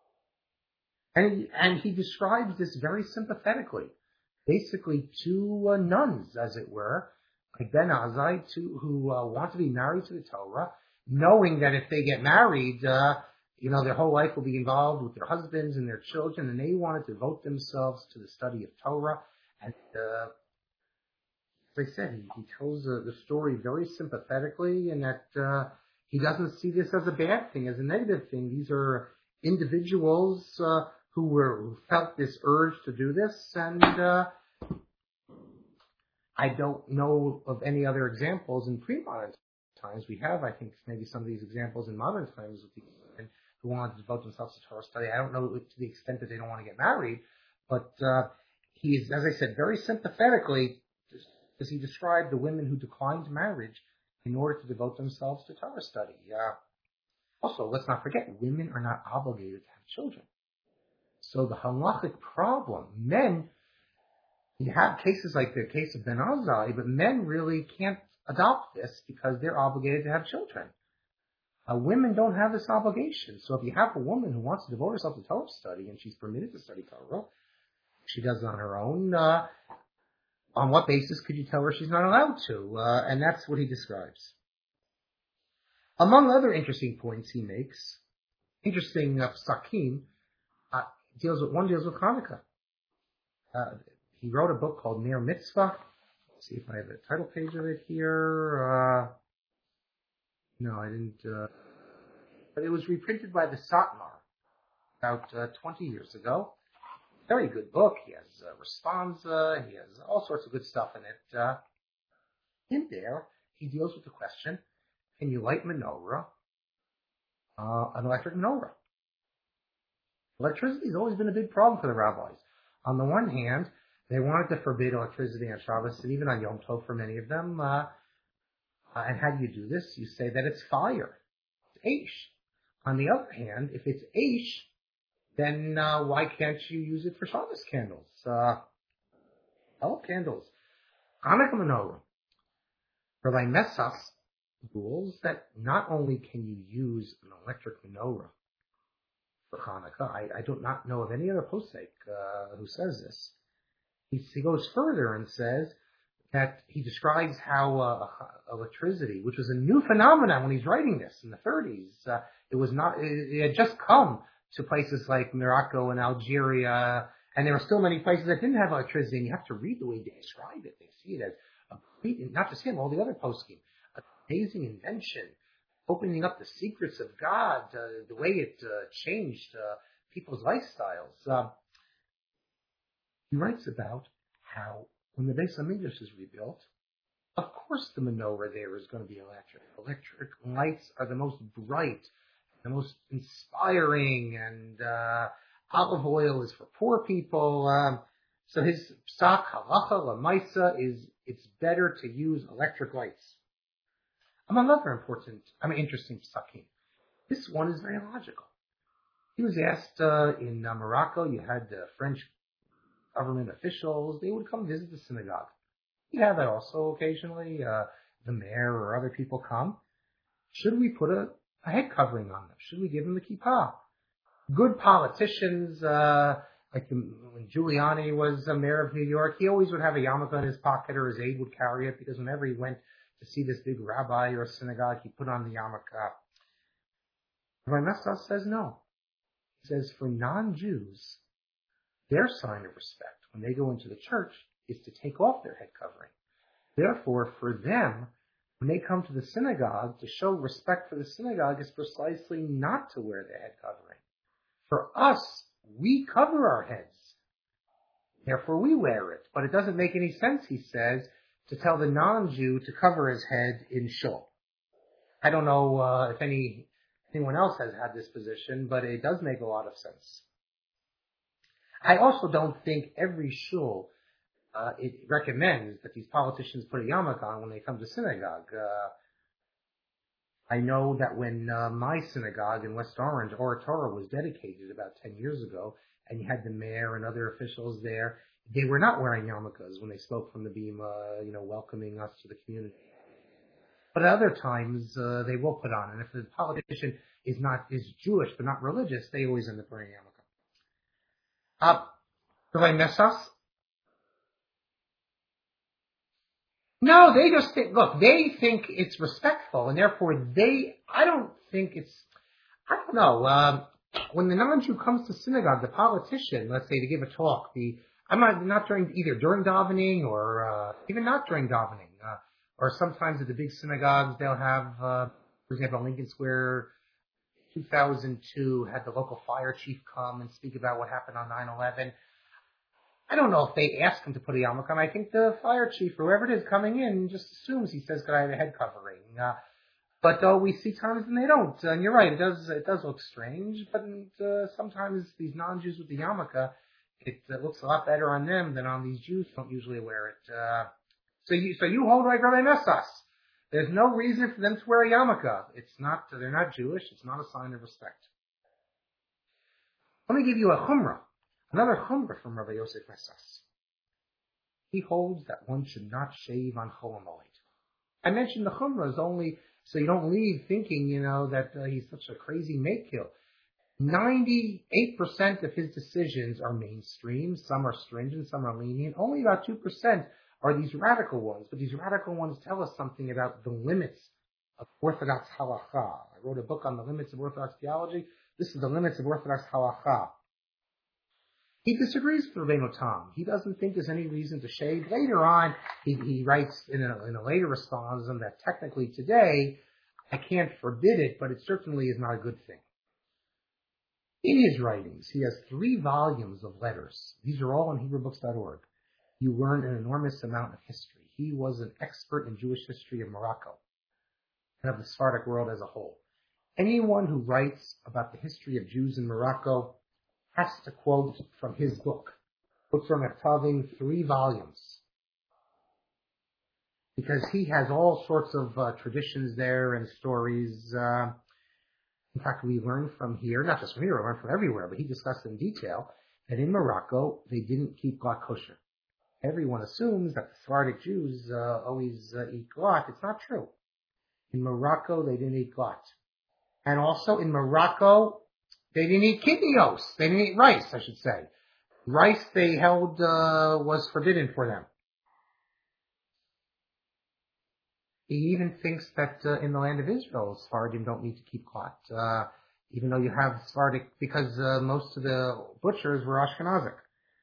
And he describes this very sympathetically. Basically, two nuns, as it were, like Ben Azai, who want to be married to the Torah, knowing that if they get married, their whole life will be involved with their husbands and their children, and they wanted to devote themselves to the study of Torah. And as I said, he tells the story very sympathetically, and that he doesn't see this as a bad thing, as a negative thing. These are individuals who felt this urge to do this, and I don't know of any other examples in pre-modern times. We have, I think, maybe some of these examples in modern times with people who want to devote themselves to Torah study. I don't know to the extent that they don't want to get married, but he's, as I said, very sympathetically, does he describe the women who declined marriage in order to devote themselves to Torah study. Also, let's not forget, women are not obligated to have children. So the halachic problem, men, you have cases like the case of Ben Azai, but men really can't adopt this because they're obligated to have children. Women don't have this obligation. So if you have a woman who wants to devote herself to Torah study and she's permitted to study Torah, she does it on her own. On what basis could you tell her she's not allowed to? And that's what he describes. Among other interesting points he makes, interesting psakim, deals with Hanukkah. He wrote a book called Ner Mitzvah. Let's see if I have the title page of it here. No, I didn't. But it was reprinted by the Satmar about 20 years ago. Very good book. He has responsa. He has all sorts of good stuff in it. In there, he deals with the question, can you light menorah, an electric menorah? Electricity has always been a big problem for the rabbis. On the one hand, they wanted to forbid electricity on Shabbos and even on Yom Tov for many of them. And how do you do this? You say that it's fire. It's Aish. On the other hand, if it's Aish, then why can't you use it for Shabbos candles? Candles. Hanukkah menorah. Rabbi Messas rules that not only can you use an electric menorah for Hanukkah, I do not know of any other posek who says this. He goes further and says that he describes how electricity, which was a new phenomenon when he's writing this in the 30s, it had just come to places like Morocco and Algeria, and there were still many places that didn't have electricity, and you have to read the way they describe it. They see it as a complete, not just him, all the other poskim, an amazing invention, opening up the secrets of God, the way it changed people's lifestyles. He writes about how when the Beis Hamikdash is rebuilt, of course the menorah there is going to be electric. Electric lights are the most bright, the most inspiring, and olive oil is for poor people. So his psak halacha lamaisa is it's better to use electric lights. Among other interesting psakim. This one is very logical. He was asked in Morocco, you had French government officials, they would come visit the synagogue. You have that also occasionally, the mayor or other people come. Should we put a head covering on them? Should we give them the kippah? Good politicians, when Giuliani was mayor of New York, he always would have a yarmulke in his pocket, or his aide would carry it, because whenever he went to see this big rabbi or synagogue, he put on the yarmulke. Rabbi Messas says no. He says for non-Jews, their sign of respect when they go into the church is to take off their head covering. Therefore, for them, when they come to the synagogue, to show respect for the synagogue is precisely not to wear the head covering. For us, we cover our heads. Therefore, we wear it. But it doesn't make any sense, he says, to tell the non-Jew to cover his head in shul. I don't know if anyone else has had this position, but it does make a lot of sense. I also don't think every shul it recommends that these politicians put a yarmulke on when they come to synagogue. I know that when my synagogue in West Orange, Or Torah, was dedicated about 10 years ago, and you had the mayor and other officials there, they were not wearing yarmulkes when they spoke from the bima, welcoming us to the community. But at other times, they will put on, and if the politician is Jewish but not religious, they always end up wearing yarmulke. Rabbi Messas? No, they just think, they think it's respectful, and therefore I I don't know. When the non-Jew comes to synagogue, the politician, let's say to give a talk, I'm not during either during davening or even not during davening, or sometimes at the big synagogues they'll have, for example, Lincoln Square, 2002 had the local fire chief come and speak about what happened on 9/11. I don't know if they ask him to put a yarmulke on. I think the fire chief, whoever it is coming in, just assumes he says, "Could I have a head covering?" But we see times when they don't. And you're right, it does look strange. But sometimes these non-Jews with the yarmulke, it looks a lot better on them than on these Jews who don't usually wear it. So you hold like Rabbi Messas. There's no reason for them to wear a yarmulke. They're not Jewish. It's not a sign of respect. Let me give you a chumrah. Another chumrah from Rabbi Yosef Messas. He holds that one should not shave on Chol Hamoed. I mentioned the chumrah is only so you don't leave thinking, that he's such a crazy makil. 98% of his decisions are mainstream. Some are stringent, some are lenient. Only about 2% are these radical ones. But these radical ones tell us something about the limits of Orthodox halacha. I wrote a book on the limits of Orthodox theology. This is the limits of Orthodox halacha. He disagrees with Rabbeinu Tam. He doesn't think there's any reason to shave. Later on, he writes in a later response that technically today, I can't forbid it, but it certainly is not a good thing. In his writings, he has 3 volumes of letters. These are all on HebrewBooks.org. You learn an enormous amount of history. He was an expert in Jewish history of Morocco and of the Sephardic world as a whole. Anyone who writes about the history of Jews in Morocco has to quote from his book. Quote from Echtavim, 3 volumes. Because he has all sorts of traditions there and stories. In fact, we learn from here, not just from here, we learn from everywhere, but he discussed in detail that in Morocco, they didn't keep glatt kosher. Everyone assumes that the Sephardic Jews always eat glatt. It's not true. In Morocco, they didn't eat glatt. And also in Morocco, they didn't eat kidneyos. They didn't eat rice, I should say. Rice they held was forbidden for them. He even thinks that in the land of Israel, Sephardim don't need to keep glatt, even though you have Sephardic, because most of the butchers were Ashkenazic.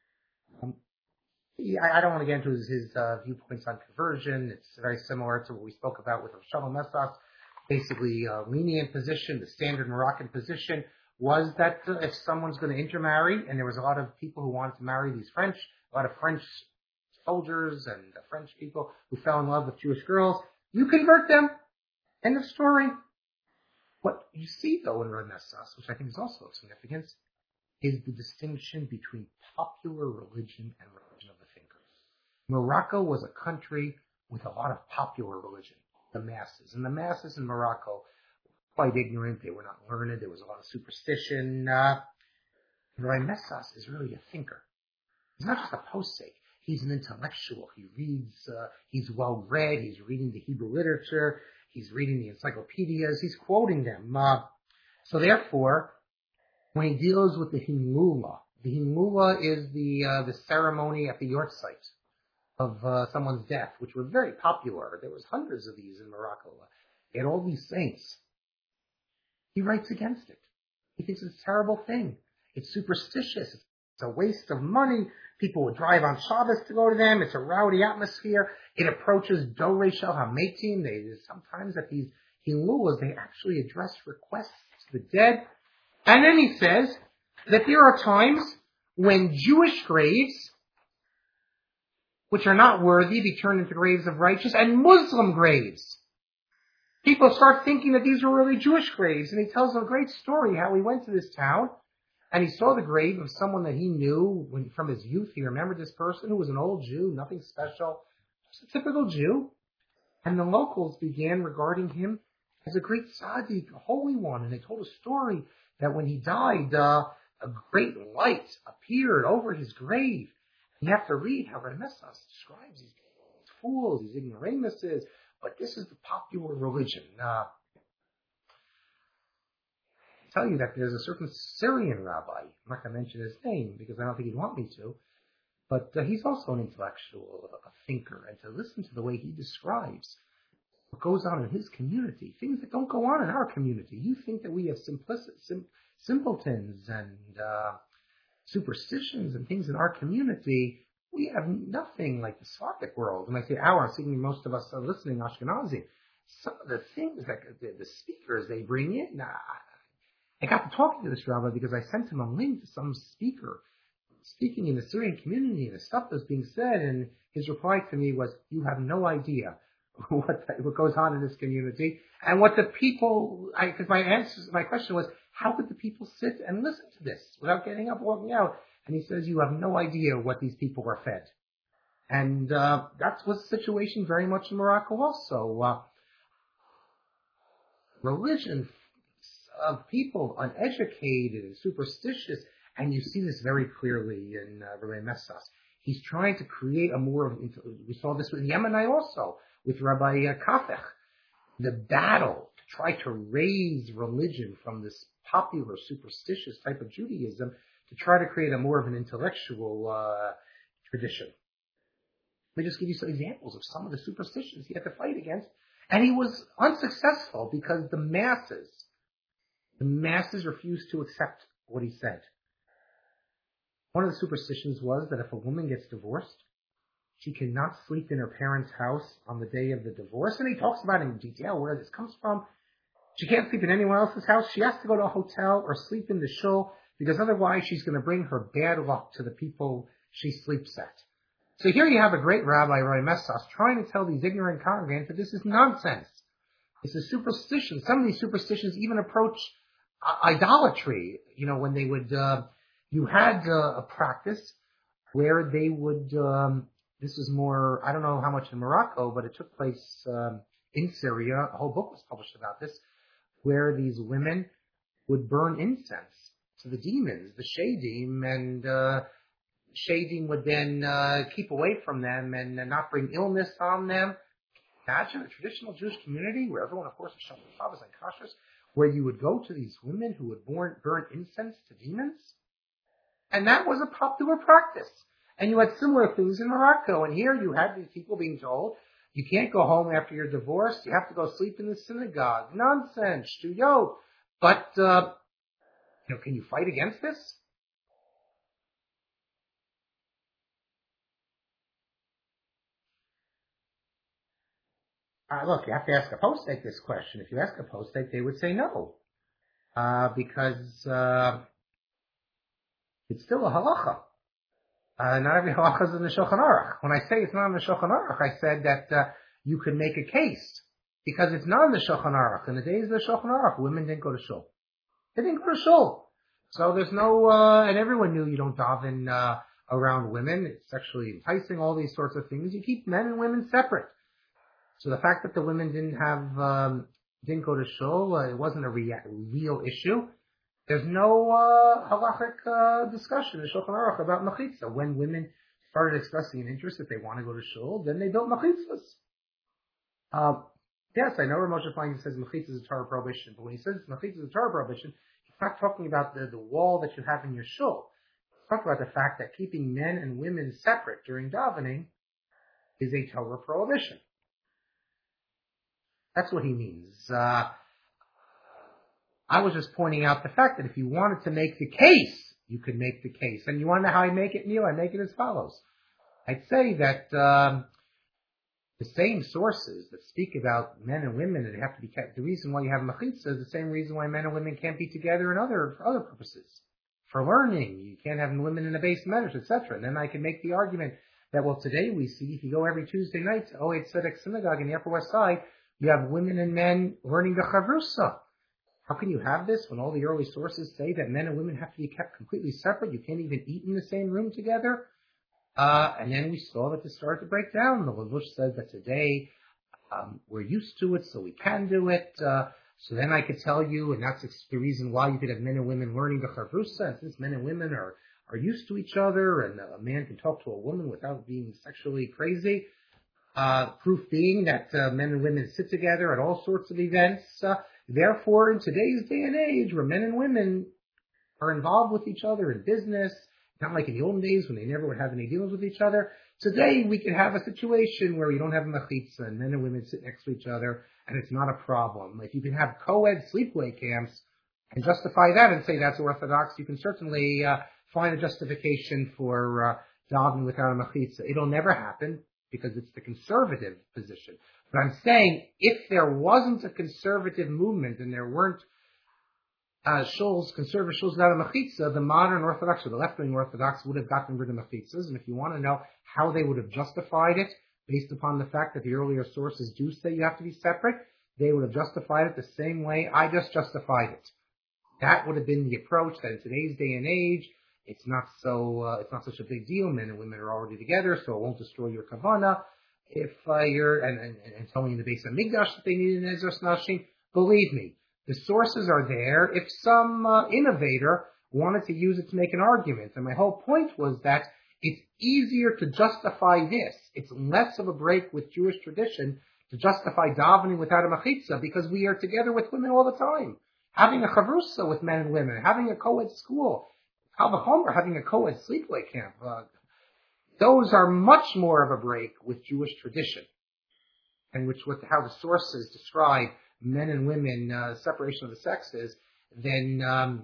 I don't want to get into his viewpoints on conversion. It's very similar to what we spoke about with Shalom Messas. Basically, lenient position, the standard Moroccan position was that if someone's going to intermarry, and there was a lot of people who wanted to marry these French, a lot of French soldiers and French people who fell in love with Jewish girls, you convert them. End of story. What you see, though, in Rabbi Messas, which I think is also of significance, is the distinction between popular religion and religion of the thinkers. Morocco was a country with a lot of popular religion, the masses. And the masses in Morocco were quite ignorant. They were not learned. There was a lot of superstition. Rabbi Messas is really a thinker. He's not just a posek. He's an intellectual. He reads, he's well read. He's reading the Hebrew literature. He's reading the encyclopedias. He's quoting them. So therefore, when he deals with the Himula is the ceremony at the yahrzeit of someone's death, which were very popular. There was hundreds of these in Morocco. They had all these saints. He writes against it. He thinks it's a terrible thing. It's superstitious. It's a waste of money. People would drive on Shabbos to go to them. It's a rowdy atmosphere. It approaches Dorei Shel HaMeitim. Sometimes at these Hilulas, they actually address requests to the dead. And then he says that there are times when Jewish graves, which are not worthy, be turned into graves of righteous, and Muslim graves. People start thinking that these were really Jewish graves. And he tells a great story how he went to this town and he saw the grave of someone that he knew from his youth. He remembered this person who was an old Jew, nothing special, just a typical Jew. And the locals began regarding him as a great tzaddik, a holy one. And they told a story that when he died, a great light appeared over his grave. You have to read how Rabbi Messas describes these fools, these ignoramuses, but this is the popular religion. Tell you that there's a certain Syrian rabbi, I'm not going to mention his name because I don't think he'd want me to, but he's also an intellectual, a thinker, and to listen to the way he describes what goes on in his community, things that don't go on in our community. You think that we have simpletons and superstitions and things in our community. We have nothing like the Slavic world. When I say our, I'm thinking most of us are listening Ashkenazi. Some of the things that the speakers they bring in. I got to talking to this rabbi because I sent him a link to some speaker speaking in the Syrian community and the stuff that's being said, and his reply to me was, "You have no idea what goes on in this community and what the people." Because my question was, how could the people sit and listen to this without getting up, walking out? And he says, "You have no idea what these people are fed," and that was the situation very much in Morocco also. Religion of people uneducated and superstitious, and you see this very clearly in Rabbi Messas. He's trying to create a more of, we saw this with Yemenite also, with Rabbi Kafech, the battle to try to raise religion from this popular superstitious type of Judaism to try to create a more of an intellectual tradition. Let me just give you some examples of some of the superstitions he had to fight against, and he was unsuccessful because the masses refused to accept what he said. One of the superstitions was that if a woman gets divorced, she cannot sleep in her parents' house on the day of the divorce. And he talks about in detail where this comes from. She can't sleep in anyone else's house. She has to go to a hotel or sleep in the shul, because otherwise she's going to bring her bad luck to the people she sleeps at. So here you have a great rabbi, Rabbi Messas, trying to tell these ignorant congregants that this is nonsense. This is superstition. Some of these superstitions even approach idolatry. When they would, you had a practice where they would, this is more, I don't know how much in Morocco, but it took place in Syria. A whole book was published about this, where these women would burn incense to the demons, the Shadim, and Shadim would then keep away from them and not bring illness on them. Imagine a traditional Jewish community where everyone, of course, is Shabbat Shabbos and Kashrus, where you would go to these women who would burn incense to demons. And that was a popular practice. And you had similar things in Morocco. And here you had these people being told, you can't go home after you're divorced. You have to go sleep in the synagogue. Nonsense, shtuyot. But, can you fight against this? Look, you have to ask a postek this question. If you ask a postek, they would say no. Because it's still a halacha. Not every halacha is in the Shulchan Aruch. When I say it's not in the Shulchan Aruch, I said that you could make a case because it's not in the Shulchan Aruch. In the days of the Shulchan Aruch, women didn't go to shul. They didn't go to shul. So there's no, and everyone knew you don't daven around women. It's sexually enticing, all these sorts of things. You keep men and women separate. So the fact that the women didn't go to shul, it wasn't a real issue. There's no halachic discussion in Shulchan Aruch about machitza. When women started expressing an interest that they want to go to shul, then they built machitzas. Yes, I know Moshe Feinstein says machitza is a Torah prohibition, but when he says machitza is a Torah prohibition, he's not talking about the wall that you have in your shul. He's talking about the fact that keeping men and women separate during davening is a Torah prohibition. That's what he means. I was just pointing out the fact that if you wanted to make the case, you could make the case. And you want to know how I make it, Neil? I make it as follows. I'd say that the same sources that speak about men and women that have to be kept, the reason why you have machitza is the same reason why men and women can't be together for other purposes. For learning, you can't have women in the base measures, etc. And then I can make the argument that, well, today we see, if you go every Tuesday night to Oed Tzedek Synagogue in the Upper West Side, you have women and men learning the Chavrusa. How can you have this when all the early sources say that men and women have to be kept completely separate? You can't even eat in the same room together. And then we saw that this started to break down. The Levush says that today we're used to it, so we can do it. So then I could tell you, and that's the reason why you could have men and women learning the Chavrusa. And since men and women are used to each other, and a man can talk to a woman without being sexually crazy. Proof being that men and women sit together at all sorts of events. Therefore, in today's day and age, where men and women are involved with each other in business, Not like in the olden days when they never would have any dealings with each other. Today we could have a situation where you don't have a mechitza and men and women sit next to each other and it's not a problem. If you can have co-ed sleepaway camps and justify that and say that's orthodox, you can certainly find a justification for davening without a mechitza. It'll never happen because it's the conservative position. But I'm saying if there wasn't a conservative movement and there weren't conservative shuls without a mechitza, the modern Orthodox or the left-wing Orthodox would have gotten rid of mechitzas. And if you want to know how they would have justified it, based upon the fact that the earlier sources do say you have to be separate, they would have justified it the same way I just justified it. That would have been the approach that in today's day and age, it's not such a big deal. Men and women are already together, so it won't destroy your kavana. If you're and telling you the base of Migdash that they need an Ezras Nashim, believe me, the sources are there. If some innovator wanted to use it to make an argument, and my whole point was that it's easier to justify this. It's less of a break with Jewish tradition to justify davening without a mechitza because we are together with women all the time. Having a chavrusa with men and women, having a co-ed school, having a co-ed sleepaway camp, those are much more of a break with Jewish tradition, and how the sources describe men and women separation of the sexes, then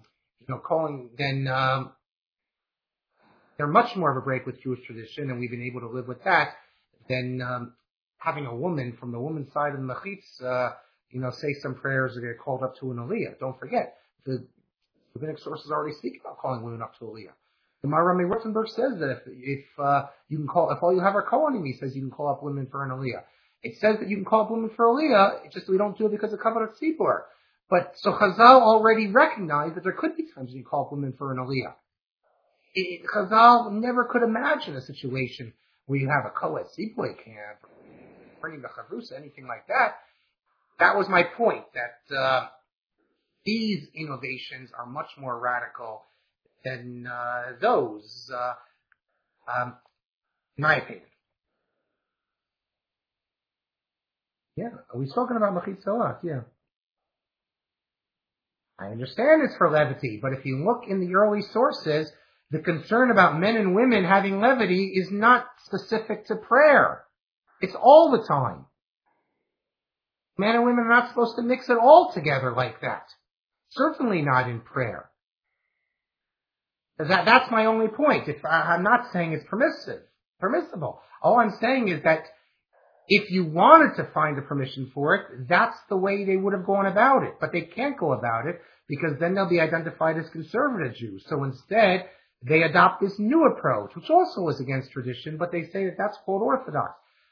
they're much more of a break with Jewish tradition, and we've been able to live with that than having a woman from the woman's side of the mechitza, say some prayers or get called up to an aliyah. Don't forget, the rabbinic sources already speak about calling women up to aliyah. The Maharami Rothenberg says that if all you have are Kohanim, he says you can call up women for an aliyah. It says that you can call up women for aliyah, it's just we don't do it because of Kavanat Tzibur. But so Chazal already recognized that there could be times when you call up women for an aliyah. Chazal never could imagine a situation where you have a co-ed sleepaway camp, bringing the chavrusa, anything like that. That was my point, that these innovations are much more radical than those, in my opinion. Yeah, we're talking about mechitza a lot, yeah. I understand it's for levity, but if you look in the early sources, the concern about men and women having levity is not specific to prayer. It's all the time. Men and women are not supposed to mix it all together like that. Certainly not in prayer. That's my only point. I'm not saying it's permissible. All I'm saying is that if you wanted to find a permission for it, that's the way they would have gone about it. But they can't go about it because then they'll be identified as conservative Jews. So instead, they adopt this new approach, which also is against tradition, but they say that that's called Orthodox.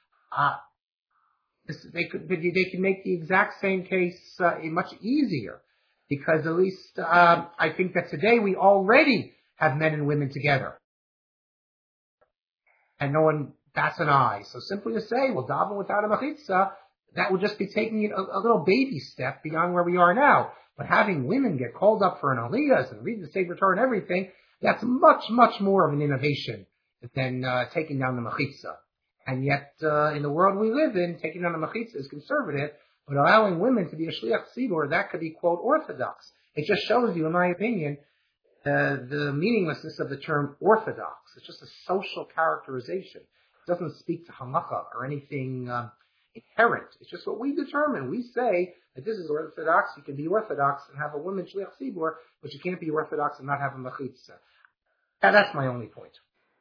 They can make the exact same case much easier because at least I think that today we already have men and women together. And no one bats an eye. So simply to say, well, daven without a mechitza, that would just be taking it a little baby step beyond where we are now. But having women get called up for an aliyah and read the Sefer Torah and everything, that's much, much more of an innovation than taking down the mechitza. And yet, in the world we live in, taking down the mechitza is conservative, but allowing women to be a shliach tzibur, that could be, quote, orthodox. It just shows you, in my opinion, the meaninglessness of the term orthodox. It's just a social characterization. It doesn't speak to halacha or anything inherent. It's just what we determine. We say that this is orthodox. You can be orthodox and have a woman shliach tzibur, but you can't be orthodox and not have a mechitza. That's my only point.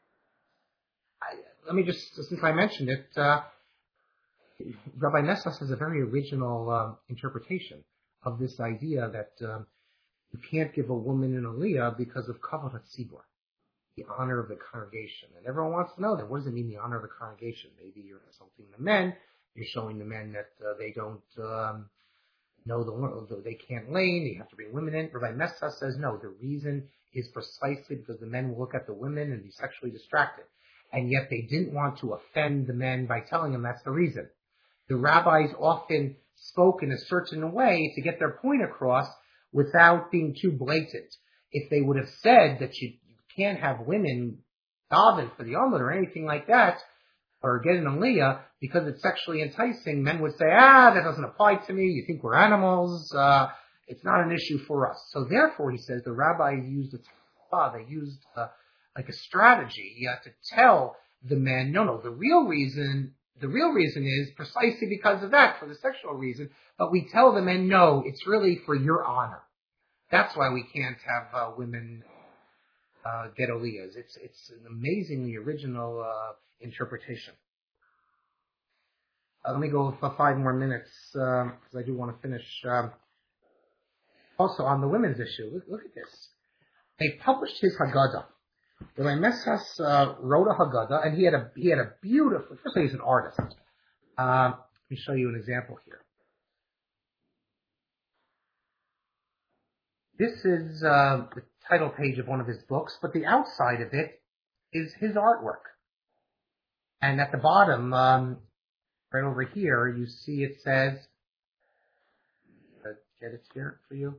Let me just, since I mentioned it, Rabbi Nessas has a very original interpretation of this idea that you can't give a woman an aliyah because of kavanat tzibur, the honor of the congregation. And everyone wants to know that. What does it mean, the honor of the congregation? Maybe you're insulting the men. You're showing the men that they don't know they can't lane. You have to bring women in. Rabbi Nessas says no. The reason is precisely because the men will look at the women and be sexually distracted. And yet they didn't want to offend the men by telling them that's the reason. The rabbis often spoke in a certain way to get their point across without being too blatant. If they would have said that you can't have women daven for the Amud or anything like that, or get an aliyah because it's sexually enticing, men would say, that doesn't apply to me. You think we're animals. It's not an issue for us. So therefore, he says, the rabbis used they used like a strategy to tell the men, no, the real reason is precisely because of that, for the sexual reason. But we tell the men, no, it's really for your honor. That's why we can't have women get aliyahs. It's an amazingly original interpretation. Let me go for 5 more minutes because I do want to finish. Also on the women's issue, look at this. They published his Haggadah. Rabbi Mesas wrote a Haggadah, and he had a beautiful. First of all, he's an artist. Let me show you an example here. This is the title page of one of his books, but the outside of it is his artwork. And at the bottom, right over here, you see it says, get it here for you.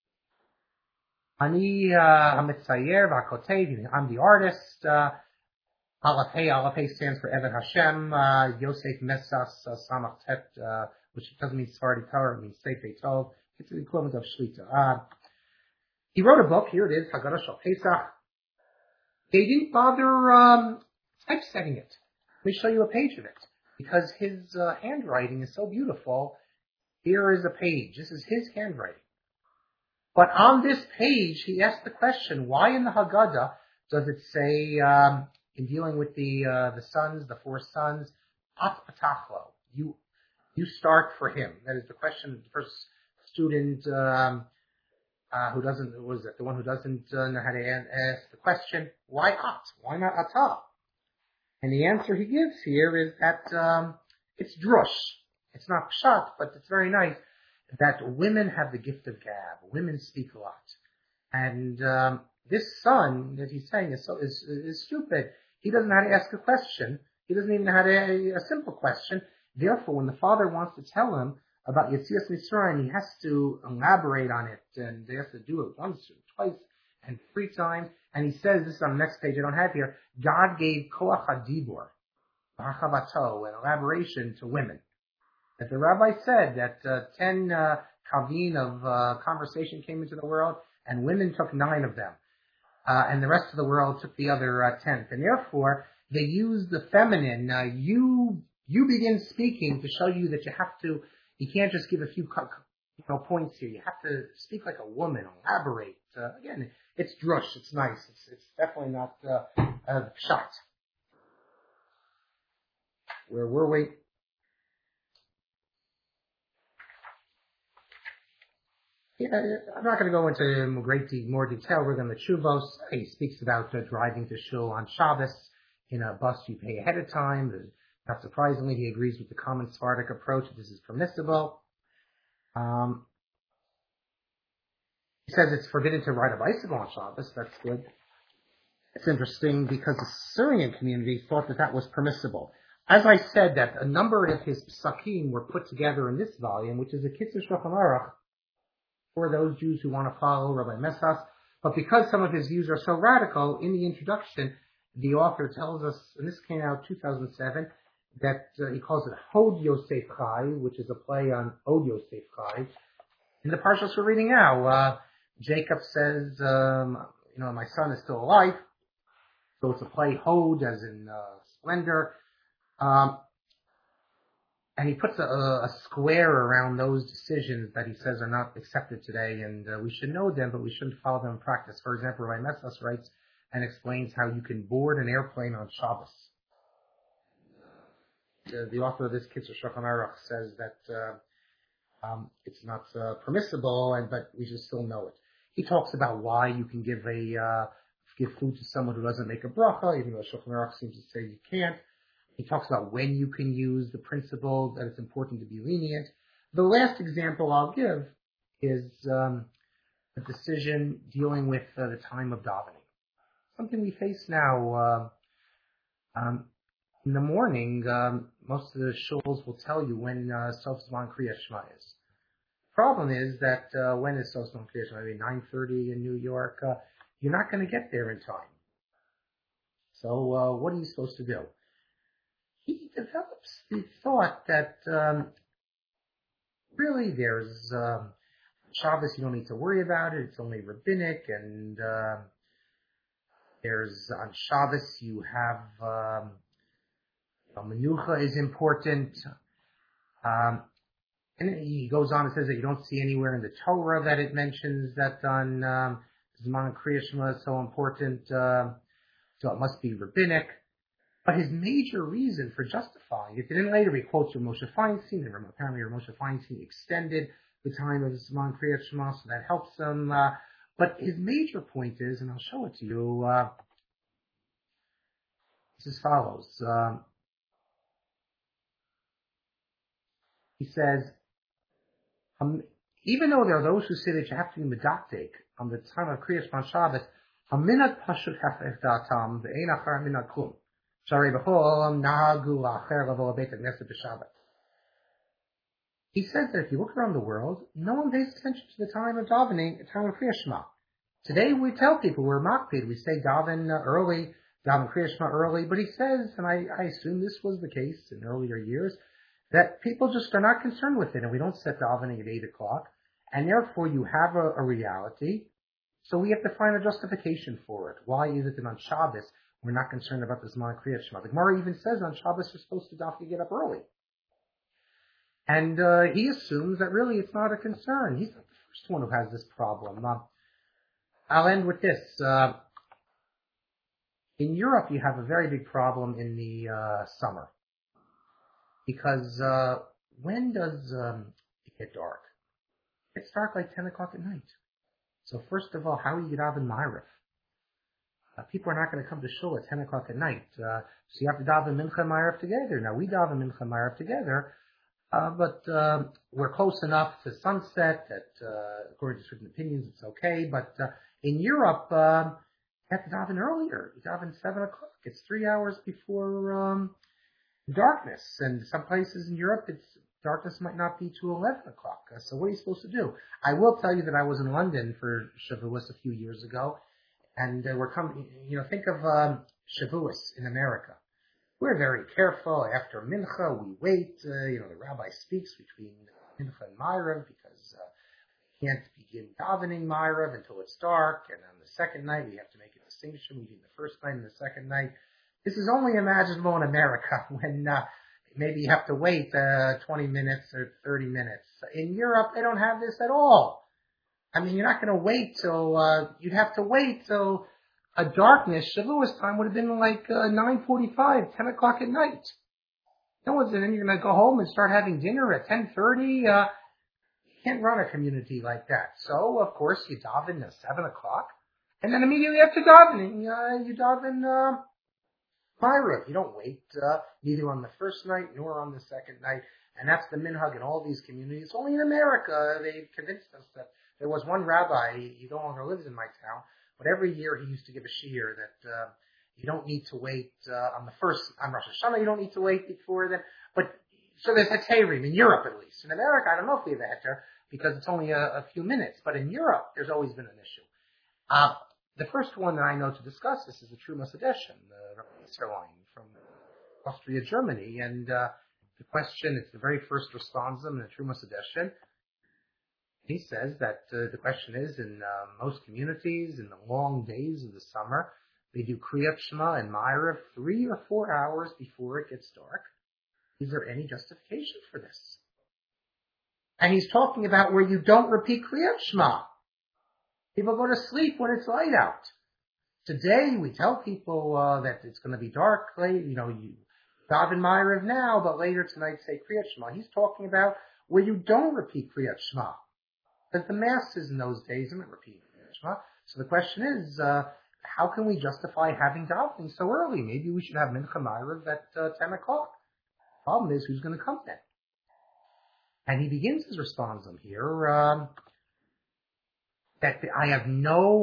Ani hamitzayer v'hakotev, I'm the artist. Alapay stands for Eved Hashem. Yosef Mesas Samach Tet, which doesn't mean Sephardi Torah, it means Sefer Tov. It's the equivalent of Shlita. He wrote a book. Here it is, Haggadah Shal Pesach. They didn't bother typesetting it. Let me show you a page of it because his handwriting is so beautiful. Here is a page. This is his handwriting. But on this page, he asked the question, why in the Haggadah does it say, in dealing with the sons, the 4 sons, At Patachlo, you start for him? That is the question. The first student who doesn't, what is it? The one who doesn't know how to ask the question, why At? Why not Atah? And the answer he gives here is that it's drush. It's not pshat, but it's very nice that women have the gift of gab. Women speak a lot. And this son that he's saying is stupid. He doesn't know how to ask a question. He doesn't even know how to a simple question. Therefore, when the father wants to tell him about Yetzias Mitzrayim, he has to elaborate on it, and they have to do it once, twice, and 3 times. And he says, this is on the next page I don't have here, God gave koach hadibur, hachavato, an elaboration to women. That the rabbi said that 10 kavin of conversation came into the world, and women took 9 of them. And the rest of the world took the other 10th. And therefore, they used the feminine. You begin speaking to show you that you can't just give a few points here. You have to speak like a woman, elaborate. Again, it's drush, it's nice. It's definitely not pshat. Where were we? Yeah, I'm not going to go into more detail. We're going to Chuvos. He speaks about driving to shul on Shabbos in a bus you pay ahead of time. Not surprisingly, he agrees with the common Sephardic approach. This is permissible. He says it's forbidden to ride a bicycle on Shabbos. That's good. It's interesting because the Syrian community thought that was permissible. As I said, that a number of his psakim were put together in this volume, which is a Kitzur Shulchan Aruch, for those Jews who want to follow Rabbi Mesas. But because some of his views are so radical, in the introduction, the author tells us, and this came out 2007, that he calls it Hod Yosef Chai, which is a play on Od Yosef Chai. In the parshas we're reading now, Jacob says, my son is still alive. So it's a play Hod, as in splendor. And he puts a square around those decisions that he says are not accepted today, and we should know them, but we shouldn't follow them in practice. For example, Rabbi Mesas writes and explains how you can board an airplane on Shabbos. The author of this Kitzur Shulchan Aruch says that it's not permissible, but we should still know it. He talks about why you can give food to someone who doesn't make a bracha, even though Shulchan Aruch seems to say you can't. He talks about when you can use the principle that it's important to be lenient. The last example I'll give is a decision dealing with the time of davening. Something we face now. In the morning, most of the shuls will tell you when Sof Zman Kriyas Shema is. The problem is that when is Sof Zman Kriyas Shema? Maybe 9:30 in New York. You're not going to get there in time. So what are you supposed to do? He develops the thought that really there's Shabbos, you don't need to worry about it. It's only rabbinic, and There's on Shabbos you have Menucha is important. And he goes on and says that you don't see anywhere in the Torah that it mentions that on Zman Kriya Shema is so important. So it must be rabbinic. But his major reason for justifying it, and then later he quotes from Moshe Feinstein, and apparently Moshe Feinstein extended the time of Zman Kriya Shema, so that helps him. But his major point is, and I'll show it to you, it's as follows. He says, even though there are those who say that you have to be medactic on the time of Kriya Shema Shabbos, haminat pashut hafech da'atam ve'ein achar minat klum. He says that if you look around the world, no one pays attention to the time of davening, the time of Kriya Shema. Today we tell people we're makpid, we say daven early, daven Kriya Shema early, but he says, and I assume this was the case in earlier years, that people just are not concerned with it, and we don't set davening at 8 o'clock, and therefore you have a reality, so we have to find a justification for it. Why is it that on Shabbos we're not concerned about the Zman Kriya Shema? The Gemara even says on Shabbos you're supposed to definitely get up early. And he assumes that really it's not a concern. He's not the first one who has this problem. I'll end with this. In Europe you have a very big problem in the summer. Because when does it get dark? It gets dark like 10 o'clock at night. So first of all, how do you daven Ma'ariv? People are not going to come to shul at 10 o'clock at night. So you have to daven Mincha and Ma'ariv together. Now we daven Mincha and Ma'ariv together, but we're close enough to sunset that according to certain opinions it's okay. But in Europe, you have to daven earlier. You daven 7 o'clock. It's 3 hours before darkness. And some places in Europe, darkness might not be till 11 o'clock. So what are you supposed to do? I will tell you that I was in London for Shavuos a few years ago, and we're coming, think of Shavuos in America. We're very careful. After Mincha, we wait. The rabbi speaks between Mincha and Ma'ariv because we can't begin davening Ma'ariv until it's dark. And on the second night, we have to make a distinction between the first night and the second night. This is only imaginable in America when maybe you have to wait 20 minutes or 30 minutes. In Europe, they don't have this at all. I mean, you're not going to wait till, you'd have to wait till a darkness. Shavuos time would have been like 9:45, 10 o'clock at night. No one's then you're going to go home and start having dinner at 10:30. You can't run a community like that. So, of course, you daven at 7 o'clock. And then immediately after davening, you daven Ma'ariv. You don't wait neither on the first night nor on the second night. And that's the minhag in all these communities. Only in America they convinced us that there was one rabbi, he no longer lives in my town, but every year he used to give a shiur that you don't need to wait on Rosh Hashanah, you don't need to wait before then. But so there's heterim in Europe at least. In America, I don't know if we have a heter because it's only a few minutes. But in Europe, there's always been an issue. The first one that I know to discuss this is the Trumas Adeshin, the line from Austria, Germany. And the question, it's the very first responsum in the Trumas Adeshin. He says that the question is, in most communities, in the long days of the summer, they do Kriyat Shema and Ma'ariv 3 or 4 hours before it gets dark. Is there any justification for this? And he's talking about where you don't repeat Kriyat Shema. People go to sleep when it's light out. Today, we tell people that it's going to be dark late. You daven Ma'ariv now, but later tonight say Kriyat Shema. He's talking about where you don't repeat Kriyat Shema. Because the masses in those days didn't repeat Kriyat Shema. So the question is, how can we justify having davening so early? Maybe we should have Mincha Ma'ariv at 10 o'clock. The problem is, who's going to come then? And he begins his responsum here, that I have no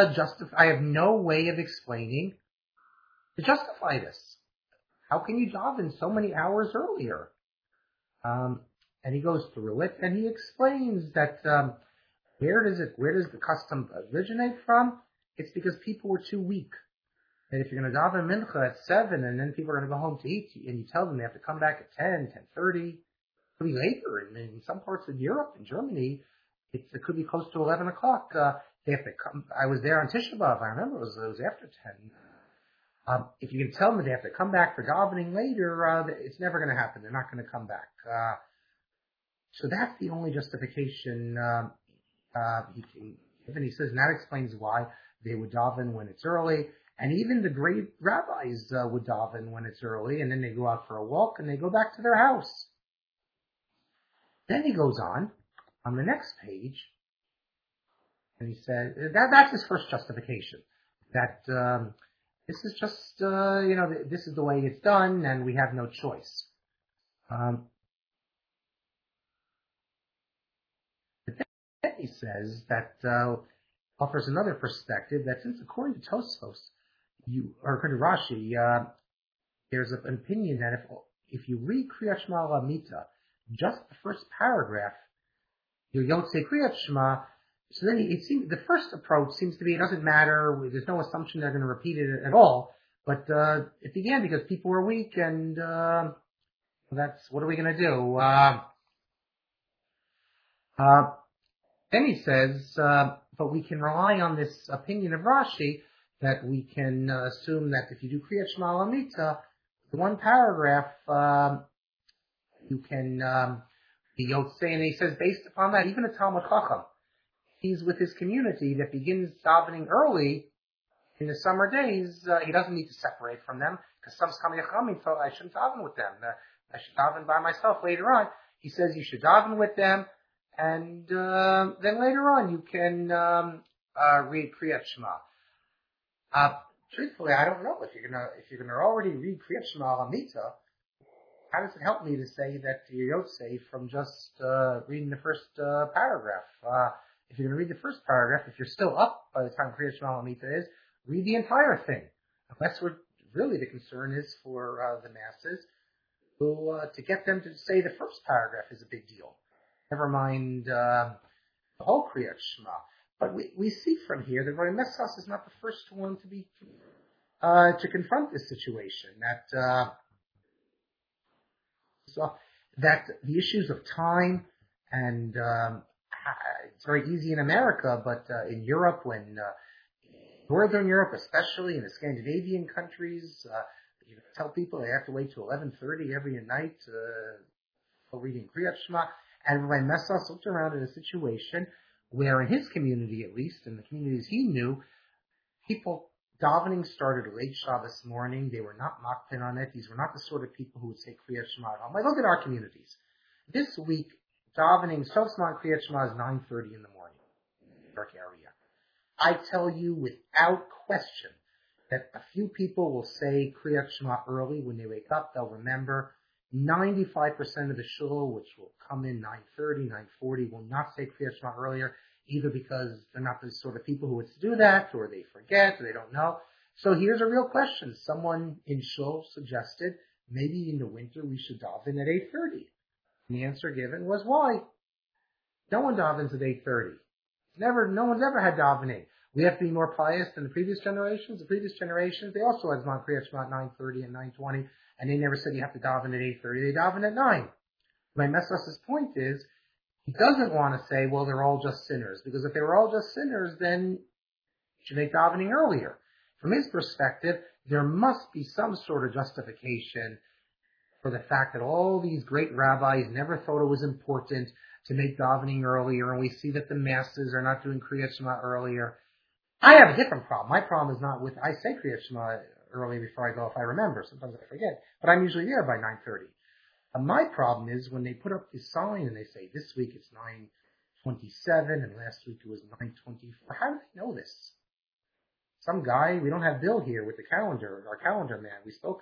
way of explaining to justify this. How can you daven so many hours earlier? And he goes through it and he explains that where does the custom originate from? It's because people were too weak. And if you're going to daven mincha at 7 and then people are going to go home to eat, and you tell them they have to come back at 10, 10:30, it could be later. In some parts of Europe, in Germany, it could be close to 11 o'clock. they have to come. I was there on Tisha B'Av. I remember it was after 10. If you can tell them they have to come back for davening later, it's never going to happen. They're not going to come back. So that's the only justification he can give. And he says, and that explains why they would daven when it's early. And even the great rabbis would daven when it's early, and then they go out for a walk, and they go back to their house. Then he goes on the next page, and he said, that's his first justification, that this is just, this is the way it's done, and we have no choice. But then he says that offers another perspective, that since according to Tosfos, according to Rashi, there's an opinion that if you read Kriyat Shema Lamita, just the first paragraph, you don't say Kriyat Shema. So then it seems the first approach seems to be it doesn't matter. There's no assumption they're going to repeat it at all. But it began because people were weak, and that's what are we going to do? Then he says, but we can rely on this opinion of Rashi that we can assume that if you do Kriyat Shema Lamita, the one paragraph you can be Yotzei, and he says based upon that, even a Talmud Chacham, he's with his community that begins davening early in the summer days. He doesn't need to separate from them because some Chachamim thought I shouldn't daven with them. I should daven by myself later on. He says you should daven with them, and then later on you can read Kriyat Shema. Truthfully, I don't know if you're gonna already read Kriyat Shema Lamita. How does it help me to say that you're Yotzei from just reading the first paragraph? If you're going to read the first paragraph, if you're still up by the time Kriyat Shema Lamita is, read the entire thing. That's what really the concern is for the masses, who to get them to say the first paragraph is a big deal. Never mind the whole Kriyat Shema. But we see from here that Rabbi Mesas is not the first one to be to confront this situation. That the issues of time and it's very easy in America, but in Europe, when Northern Europe, especially in the Scandinavian countries, you tell people they have to wait till 11:30 every night for reading Kriyat Shema. And Rabbi Mesas looked around at a situation where, in his community at least, in the communities he knew, people davening started late Shabbos morning. They were not makpid on it. These were not the sort of people who would say Kriyat Shema at home. Like, look at our communities. This week, davening, Sofsman Kriyat Shema is 9:30 in the morning in the New York area. I tell you without question that a few people will say Kriyat Shema early when they wake up. They'll remember. 95% of the shul, which will come in 9:30, 9:40, will not say Kriyat Shema earlier, either because they're not the sort of people who would do that, or they forget, or they don't know. So here's a real question. Someone in shul suggested maybe in the winter we should daven at 8:30. And the answer given was why? No one davens at 8:30. No one's ever had davening. We have to be more pious than the previous generations. The previous generations, they also had Zman Kriyat Shema at 9:30 and 9:20, and they never said you have to daven at 8:30. They daven at 9. My Mesas's point is, he doesn't want to say, well, they're all just sinners, because if they were all just sinners, then you should make davening earlier. From his perspective, there must be some sort of justification for the fact that all these great rabbis never thought it was important to make davening earlier, and we see that the masses are not doing Kriyat Shema earlier. I have a different problem. My problem is not with, I say Kriyat Shema early before I go if I remember. Sometimes I forget, but I'm usually there by 9:30. My problem is when they put up this sign and they say this week it's 9:27 and last week it was 9:24. How do they know this? Some guy, we don't have Bill here with the calendar, our calendar man. We spoke,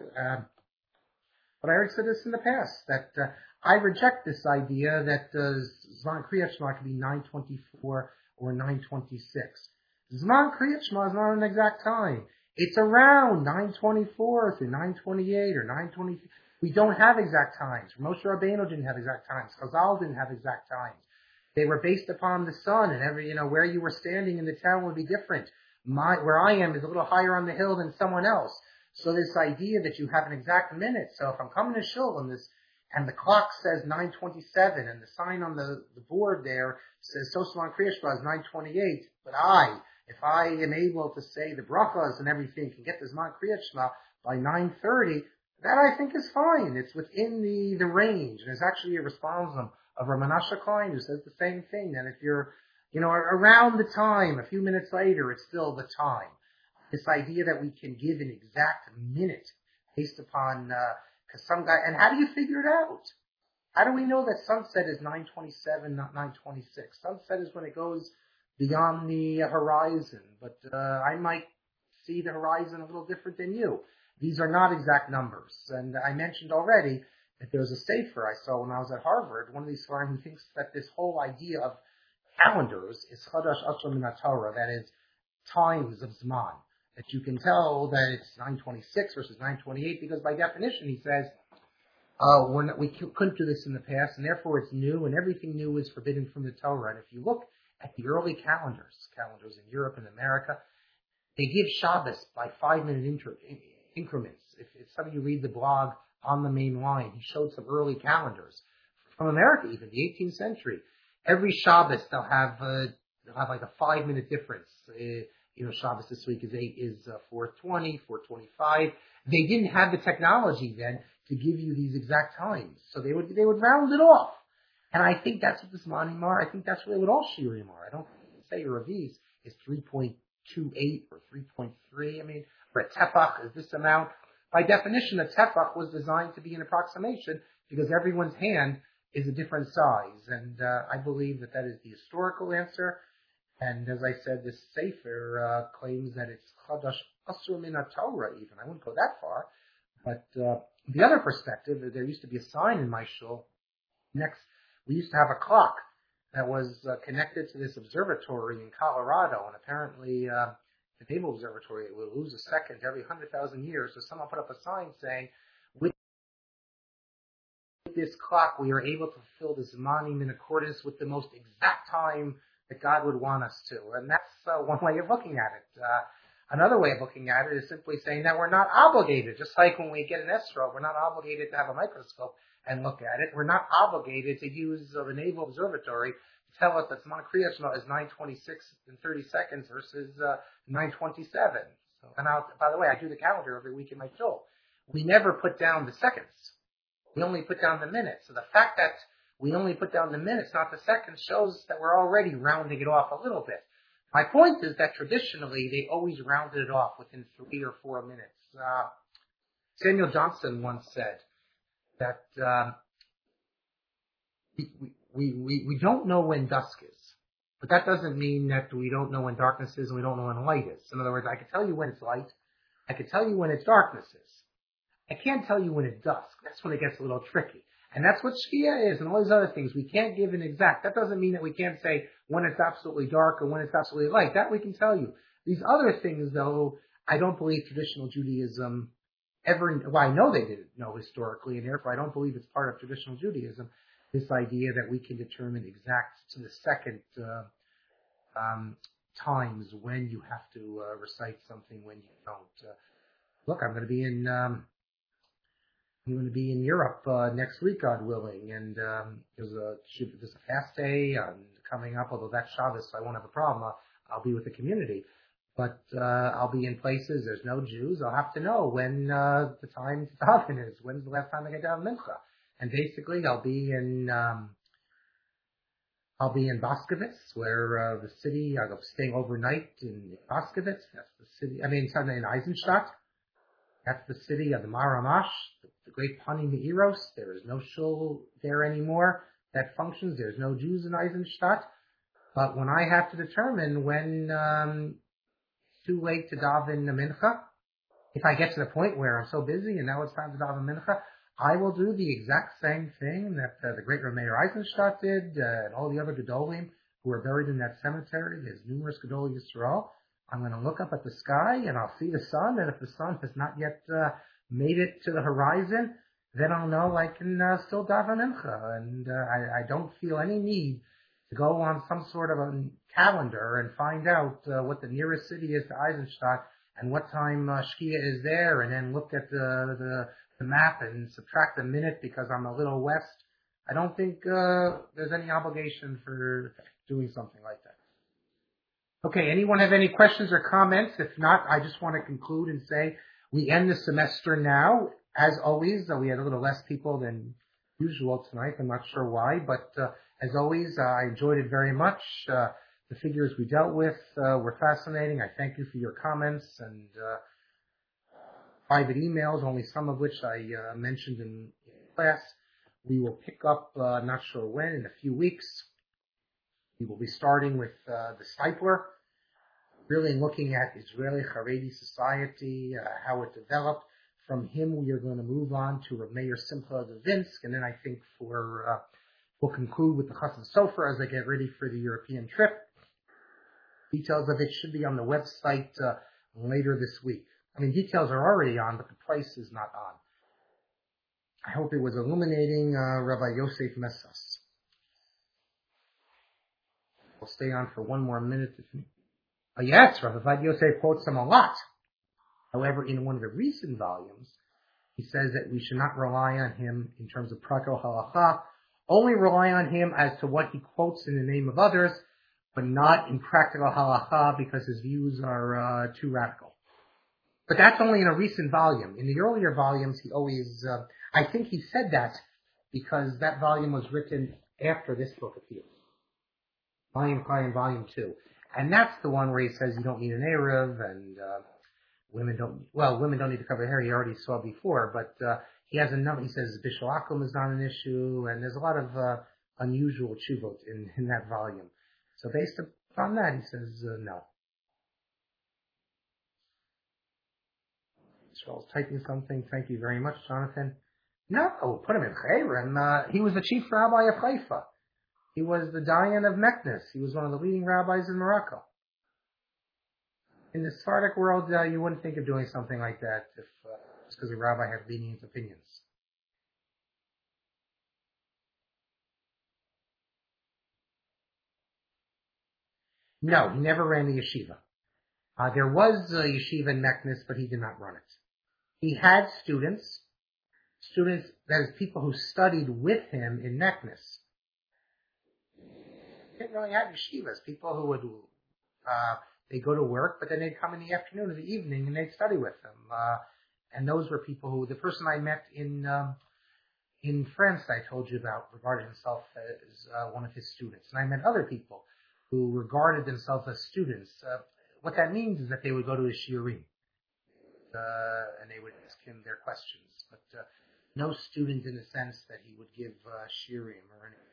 but I already said this in the past, that I reject this idea that Zman Kriyat Shema could be 9:24 or 9:26. Zman Kriyat Shema is not an exact time. It's around 9:24 through 9:28 or 9:20. We don't have exact times. Moshe Rabbeinu didn't have exact times. Chazal didn't have exact times. They were based upon the sun, and where you were standing in the town would be different. Where I am is a little higher on the hill than someone else. So this idea that you have an exact minute. So if I'm coming to shul and the clock says 9:27, and the sign on the board there says Sosalan Kriya Shema is 9:28, but if I am able to say the brachas and everything, can get the Zman Kriya Shema by 9:30, that I think is fine. It's within the range, and there's actually a response of Ramanasha Klein who says the same thing, that if you're, around the time, a few minutes later, it's still the time. This idea that we can give an exact minute based upon, because some guy, and how do you figure it out? How do we know that sunset is 9:27, not 9:26? Sunset is when it goes beyond the horizon, but I might see the horizon a little different than you. These are not exact numbers. And I mentioned already that there was a sefer I saw when I was at Harvard, one of these farm who thinks that this whole idea of calendars is Chadash Asher Min HaTorah, that is times of Zman. That you can tell that it's 9:26 versus 9:28 because by definition he says, we couldn't do this in the past and therefore it's new and everything new is forbidden from the Torah. And if you look at the early calendars in Europe and America, they give Shabbos by 5-minute increments. If some of you read the blog on the main line, he showed some early calendars from America, even the 18th century. Every Shabbos they'll have like a 5-minute difference. Shabbos this week is 4:20, 4:25. They didn't have the technology then to give you these exact times, so they would round it off. And I think that's what the Zmanim are. I think that's really what all Shiurim are. I don't say Ravi's is 3.28 or 3.3. I mean, or a tefach is this amount. By definition, a tefach was designed to be an approximation because everyone's hand is a different size. And I believe that is the historical answer. And as I said, this sefer claims that it's Chadash Asur Min HaTorah even. I wouldn't go that far. But the other perspective, there used to be a sign in my shul. We used to have a clock that was connected to this observatory in Colorado. And apparently the Naval Observatory will lose a second every 100,000 years. So someone put up a sign saying, with this clock, we are able to fulfill the Zmanim in accordance with the most exact time that God would want us to. And that's one way of looking at it. Another way of looking at it is simply saying that we're not obligated. Just like when we get an esrog, we're not obligated to have a microscope and look at it. We're not obligated to use the Naval Observatory to tell us that Zman Kriya Shema is 9:26 and 30 seconds versus 9:27. So, and by the way, I do the calendar every week in my shul. We never put down the seconds. We only put down the minutes. So the fact that we only put down the minutes, not the seconds, shows that we're already rounding it off a little bit. My point is that traditionally they always rounded it off within 3 or 4 minutes. Samuel Johnson once said that we don't know when dusk is, but that doesn't mean that we don't know when darkness is and we don't know when light is. In other words, I can tell you when it's light. I can tell you when it's darkness is. I can't tell you when it's dusk. That's when it gets a little tricky. And that's what Shkia is and all these other things. We can't give an exact. That doesn't mean that we can't say when it's absolutely dark or when it's absolutely light. That we can tell you. These other things, though, I don't believe traditional Judaism ever, well, I know they didn't know historically, and therefore I don't believe it's part of traditional Judaism, this idea that we can determine exact to the second times when you have to recite something, when you don't. Look, I'm going to be in Europe next week, God willing, and there's a fast day coming up. Although that's Shabbos, so I won't have a problem. I'll be with the community, but I'll be in places there's no Jews. I'll have to know when the time to daven is. When's the last time I get down mincha? And basically, I'll be in Baskovitz, where the city. I'll be staying overnight in Baskovitz. That's the city. In Eisenstadt. That's the city of the Maramash, the great Pani Me'iros. There is no shul there anymore that functions. There's no Jews in Eisenstadt. But when I have to determine when it's too late to daven the mincha, if I get to the point where I'm so busy and now it's time to daven mincha, I will do the exact same thing that the great Rameir Eisenstadt did and all the other Gedolim who are buried in that cemetery. There's numerous Gedol Yisrael. I'm going to look up at the sky and I'll see the sun, and if the sun has not yet made it to the horizon, then I'll know I can still daven mincha. And I don't feel any need to go on some sort of a calendar and find out what the nearest city is to Eisenstadt and what time Shkia is there, and then look at the the map and subtract a minute because I'm a little west, I don't think there's any obligation for doing something like that. Okay, anyone have any questions or comments? If not, I just want to conclude and say we end the semester now. As always, we had a little less people than usual tonight. I'm not sure why, but as always, I enjoyed it very much. The figures we dealt with were fascinating. I thank you for your comments and private emails, only some of which I mentioned in class. We will pick up, not sure when, in a few weeks. We will be starting with the Steipler, really looking at Israeli Haredi society, how it developed. From him, we are going to move on to Rav Meir Simcha Levinsk, and then I think we'll conclude with the Chassid Sofer as I get ready for the European trip. Details of it should be on the website later this week. I mean, details are already on, but the price is not on. I hope it was illuminating, Rabbi Yosef Messas. We'll stay on for one more minute. Yes, Rabbi Yosef quotes him a lot. However, in one of the recent volumes, he says that we should not rely on him in terms of practical halacha, only rely on him as to what he quotes in the name of others, but not in practical halacha because his views are too radical. But that's only in a recent volume. In the earlier volumes, he always, I think he said that because that volume was written after this book appeared. Volume 5 and Volume 2. And that's the one where he says you don't need an Erev and women don't need to cover hair. He already saw before, but he has he says Bishul Akum is not an issue, and there's a lot of unusual tshuvot in that volume. So based upon that, he says no. Israel's typing something. Thank you very much, Jonathan. No, put him in Chayrim. He was the chief rabbi of Haifa. He was the Dayan of Meknes. He was one of the leading rabbis in Morocco. In the Sephardic world, you wouldn't think of doing something like that if just because a rabbi had lenient opinions. No, he never ran the yeshiva. There was a yeshiva in Meknes, but he did not run it. He had students, that is, people who studied with him in Meknes. He didn't really have yeshivas, people who would, they go to work, but then they'd come in the afternoon or the evening and they'd study with him. And those were people who, the person I met in France that I told you about regarded himself as one of his students. And I met other people who regarded themselves as students. What that means is that they would go to his shiurim. And they would ask him their questions. But no student in the sense that he would give shiurim or anything.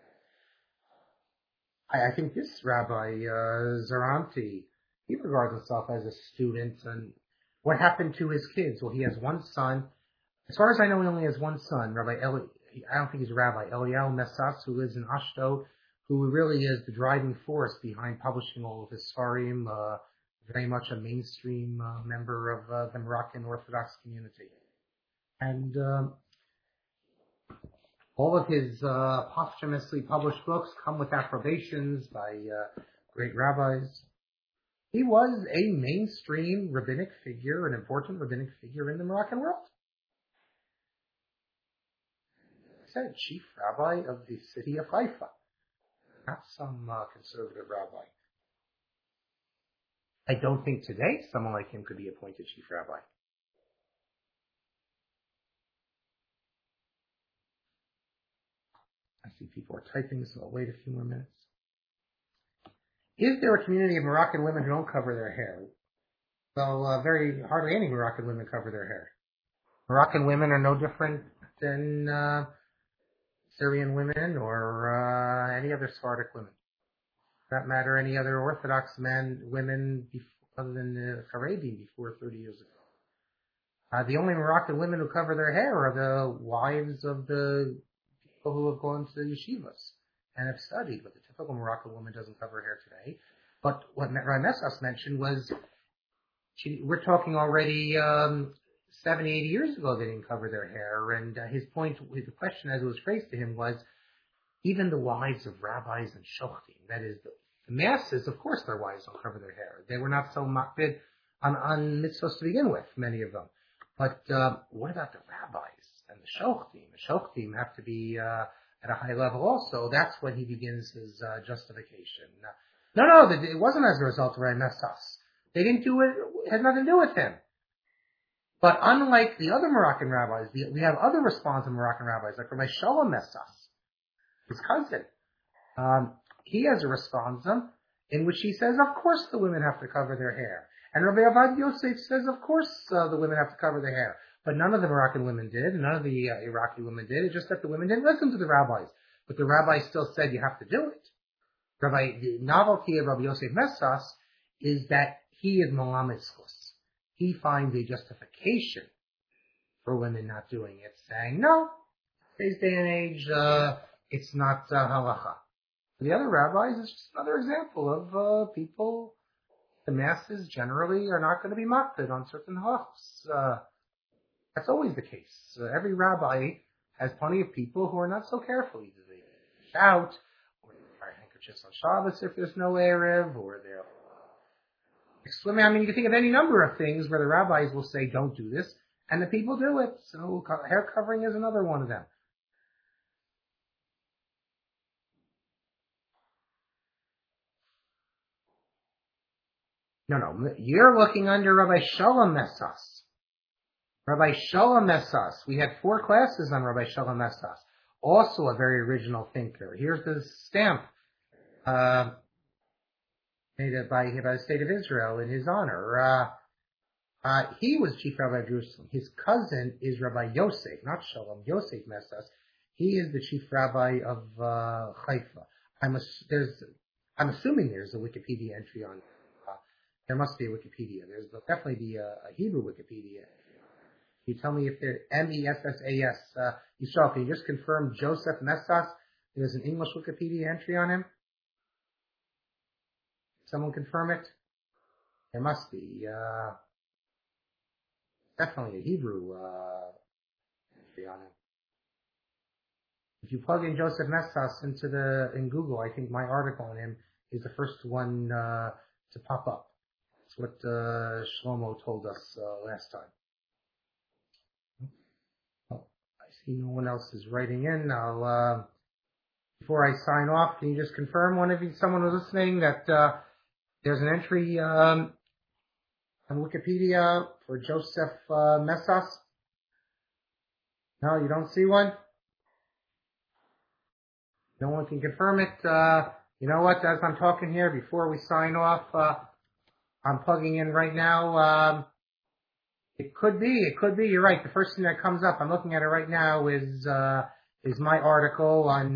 I think this Rabbi Zaranti, he regards himself as a student. And what happened to his kids? Well, he has one son. As far as I know, he only has one son, Rabbi Eli. I don't think he's a rabbi. Eliyahu Messas, who lives in Ashdod, who really is the driving force behind publishing all of his Sfarim, very much a mainstream member of the Moroccan Orthodox community. And all of his posthumously published books come with approbations by great rabbis. He was a mainstream rabbinic figure, an important rabbinic figure in the Moroccan world. He said chief rabbi of the city of Haifa, not some conservative rabbi. I don't think today someone like him could be appointed chief rabbi. I see people are typing, so I'll wait a few more minutes. Is there a community of Moroccan women who don't cover their hair? Well, hardly any Moroccan women cover their hair. Moroccan women are no different than Syrian women or any other Sephardic women. For that matter, any other Orthodox women other than the Haredi before 30 years ago. The only Moroccan women who cover their hair are the wives of the people who have gone to yeshivas and have studied, but the typical Moroccan woman doesn't cover her hair today. But what Rabbi Messas mentioned was, we're talking already 70, 80 years ago they didn't cover their hair, and his point, the question as it was phrased to him was, even the wives of rabbis and shochtim, that is, the masses, of course their wives don't cover their hair. They were not so makbid on mitzvahs to begin with, many of them. But what about the rabbis and the shoftim? The shoftim have to be at a high level also. That's when he begins his justification. No, it wasn't as a result of Rabbi Messas. They didn't do it. It had nothing to do with him. But unlike the other Moroccan rabbis, we have other responsive Moroccan rabbis, like Rabbi Shalom Messas, his cousin. He has a responsum in which he says, of course the women have to cover their hair. And Rabbi Avad Yosef says, of course the women have to cover their hair. But none of the Moroccan women did, none of the Iraqi women did. It's just that the women didn't listen to the rabbis. But the rabbis still said you have to do it. The novelty of Rabbi Yosef Messas is that he is Malamed Zchus. He finds a justification for women not doing it, saying, no, today's day and age, it's not halacha. The other rabbis is just another example of people, the masses generally are not going to be makpid on certain halachos. That's always the case. Every rabbi has plenty of people who are not so careful. Either they shout, or they carry handkerchiefs on Shabbos if there's no Erev, or they'll swimming. I mean, you can think of any number of things where the rabbis will say, don't do this, and the people do it. So hair covering is another one of them. No, you're looking under Rabbi Shalom Messas. Rabbi Shalom Messas. We had 4 classes on Rabbi Shalom Messas. Also a very original thinker. Here's the stamp made by the State of Israel in his honor. He was chief rabbi of Jerusalem. His cousin is Rabbi Yosef, not Shalom, Yosef Messas. He is the chief rabbi of Haifa. I'm assuming there's a Wikipedia entry on. There must be a Wikipedia. There's definitely be a Hebrew Wikipedia. Can you tell me if there's Messas? Yisrael, can you just confirm Joseph Messas? There's an English Wikipedia entry on him. Someone confirm it? There must be. Definitely a Hebrew entry on him. If you plug in Joseph Messas in Google, I think my article on him is the first one to pop up. That's what Shlomo told us last time. Well, I see no one else is writing in. I'll before I sign off, can you just confirm, someone was listening, that there's an entry on Wikipedia for Joseph Messas? No, you don't see one? No one can confirm it. You know what? As I'm talking here, before we sign off, I'm plugging in right now. It could be. You're right. The first thing that comes up, I'm looking at it right now, is my article on,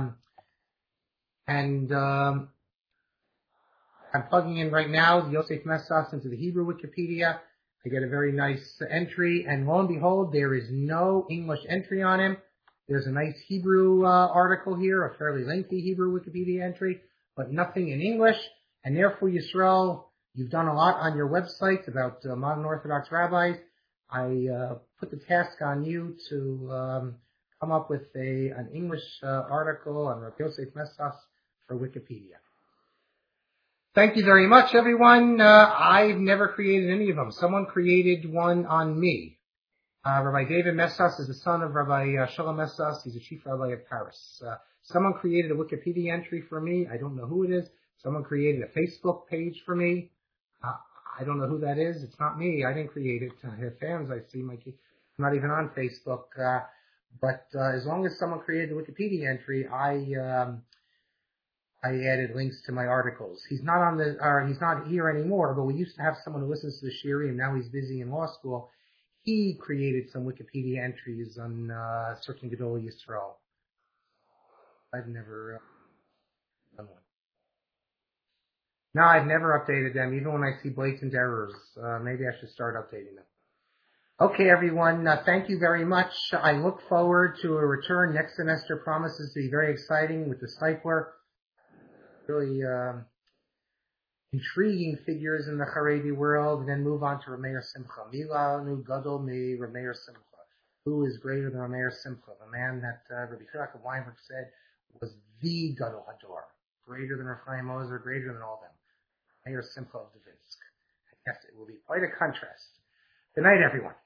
I'm plugging in right now Yosef Messas into the Hebrew Wikipedia. I get a very nice entry, and lo and behold, there is no English entry on him. There's a nice Hebrew article here, a fairly lengthy Hebrew Wikipedia entry, but nothing in English. And therefore, Yisrael, you've done a lot on your website about modern Orthodox rabbis. I put the task on you to come up with an English article on Rabbi Yosef Messas for Wikipedia. Thank you very much, everyone. I've never created any of them. Someone created one on me. Rabbi David Messas is the son of Rabbi Shalom Messas. He's the chief rabbi of Paris. Someone created a Wikipedia entry for me. I don't know who it is. Someone created a Facebook page for me. I don't know who that is. It's not me. I didn't create it. I have fans. I see I'm not even on Facebook. But as long as someone created the Wikipedia entry, I added links to my articles. He's not here anymore, but we used to have someone who listens to the Shiri, and now he's busy in law school. He created some Wikipedia entries on certain Gedol Yisrael. I've never done one. No, I've never updated them, even when I see blatant errors. Maybe I should start updating them. Okay, everyone, thank you very much. I look forward to a return. Next semester promises to be very exciting with the Discipler. Really intriguing figures in the Haredi world, and then move on to Rameir Simcha. Mila nu gadol mi Rameir Simcha. Who is greater than Rameir Simcha? The man that Rabbi Yitzchak of Weinberg said was the Gadol Hador, greater than Chaim Ozer, greater than all of them. Rameir Simcha of Dvinsk. Yes, it will be quite a contrast. Good night, everyone.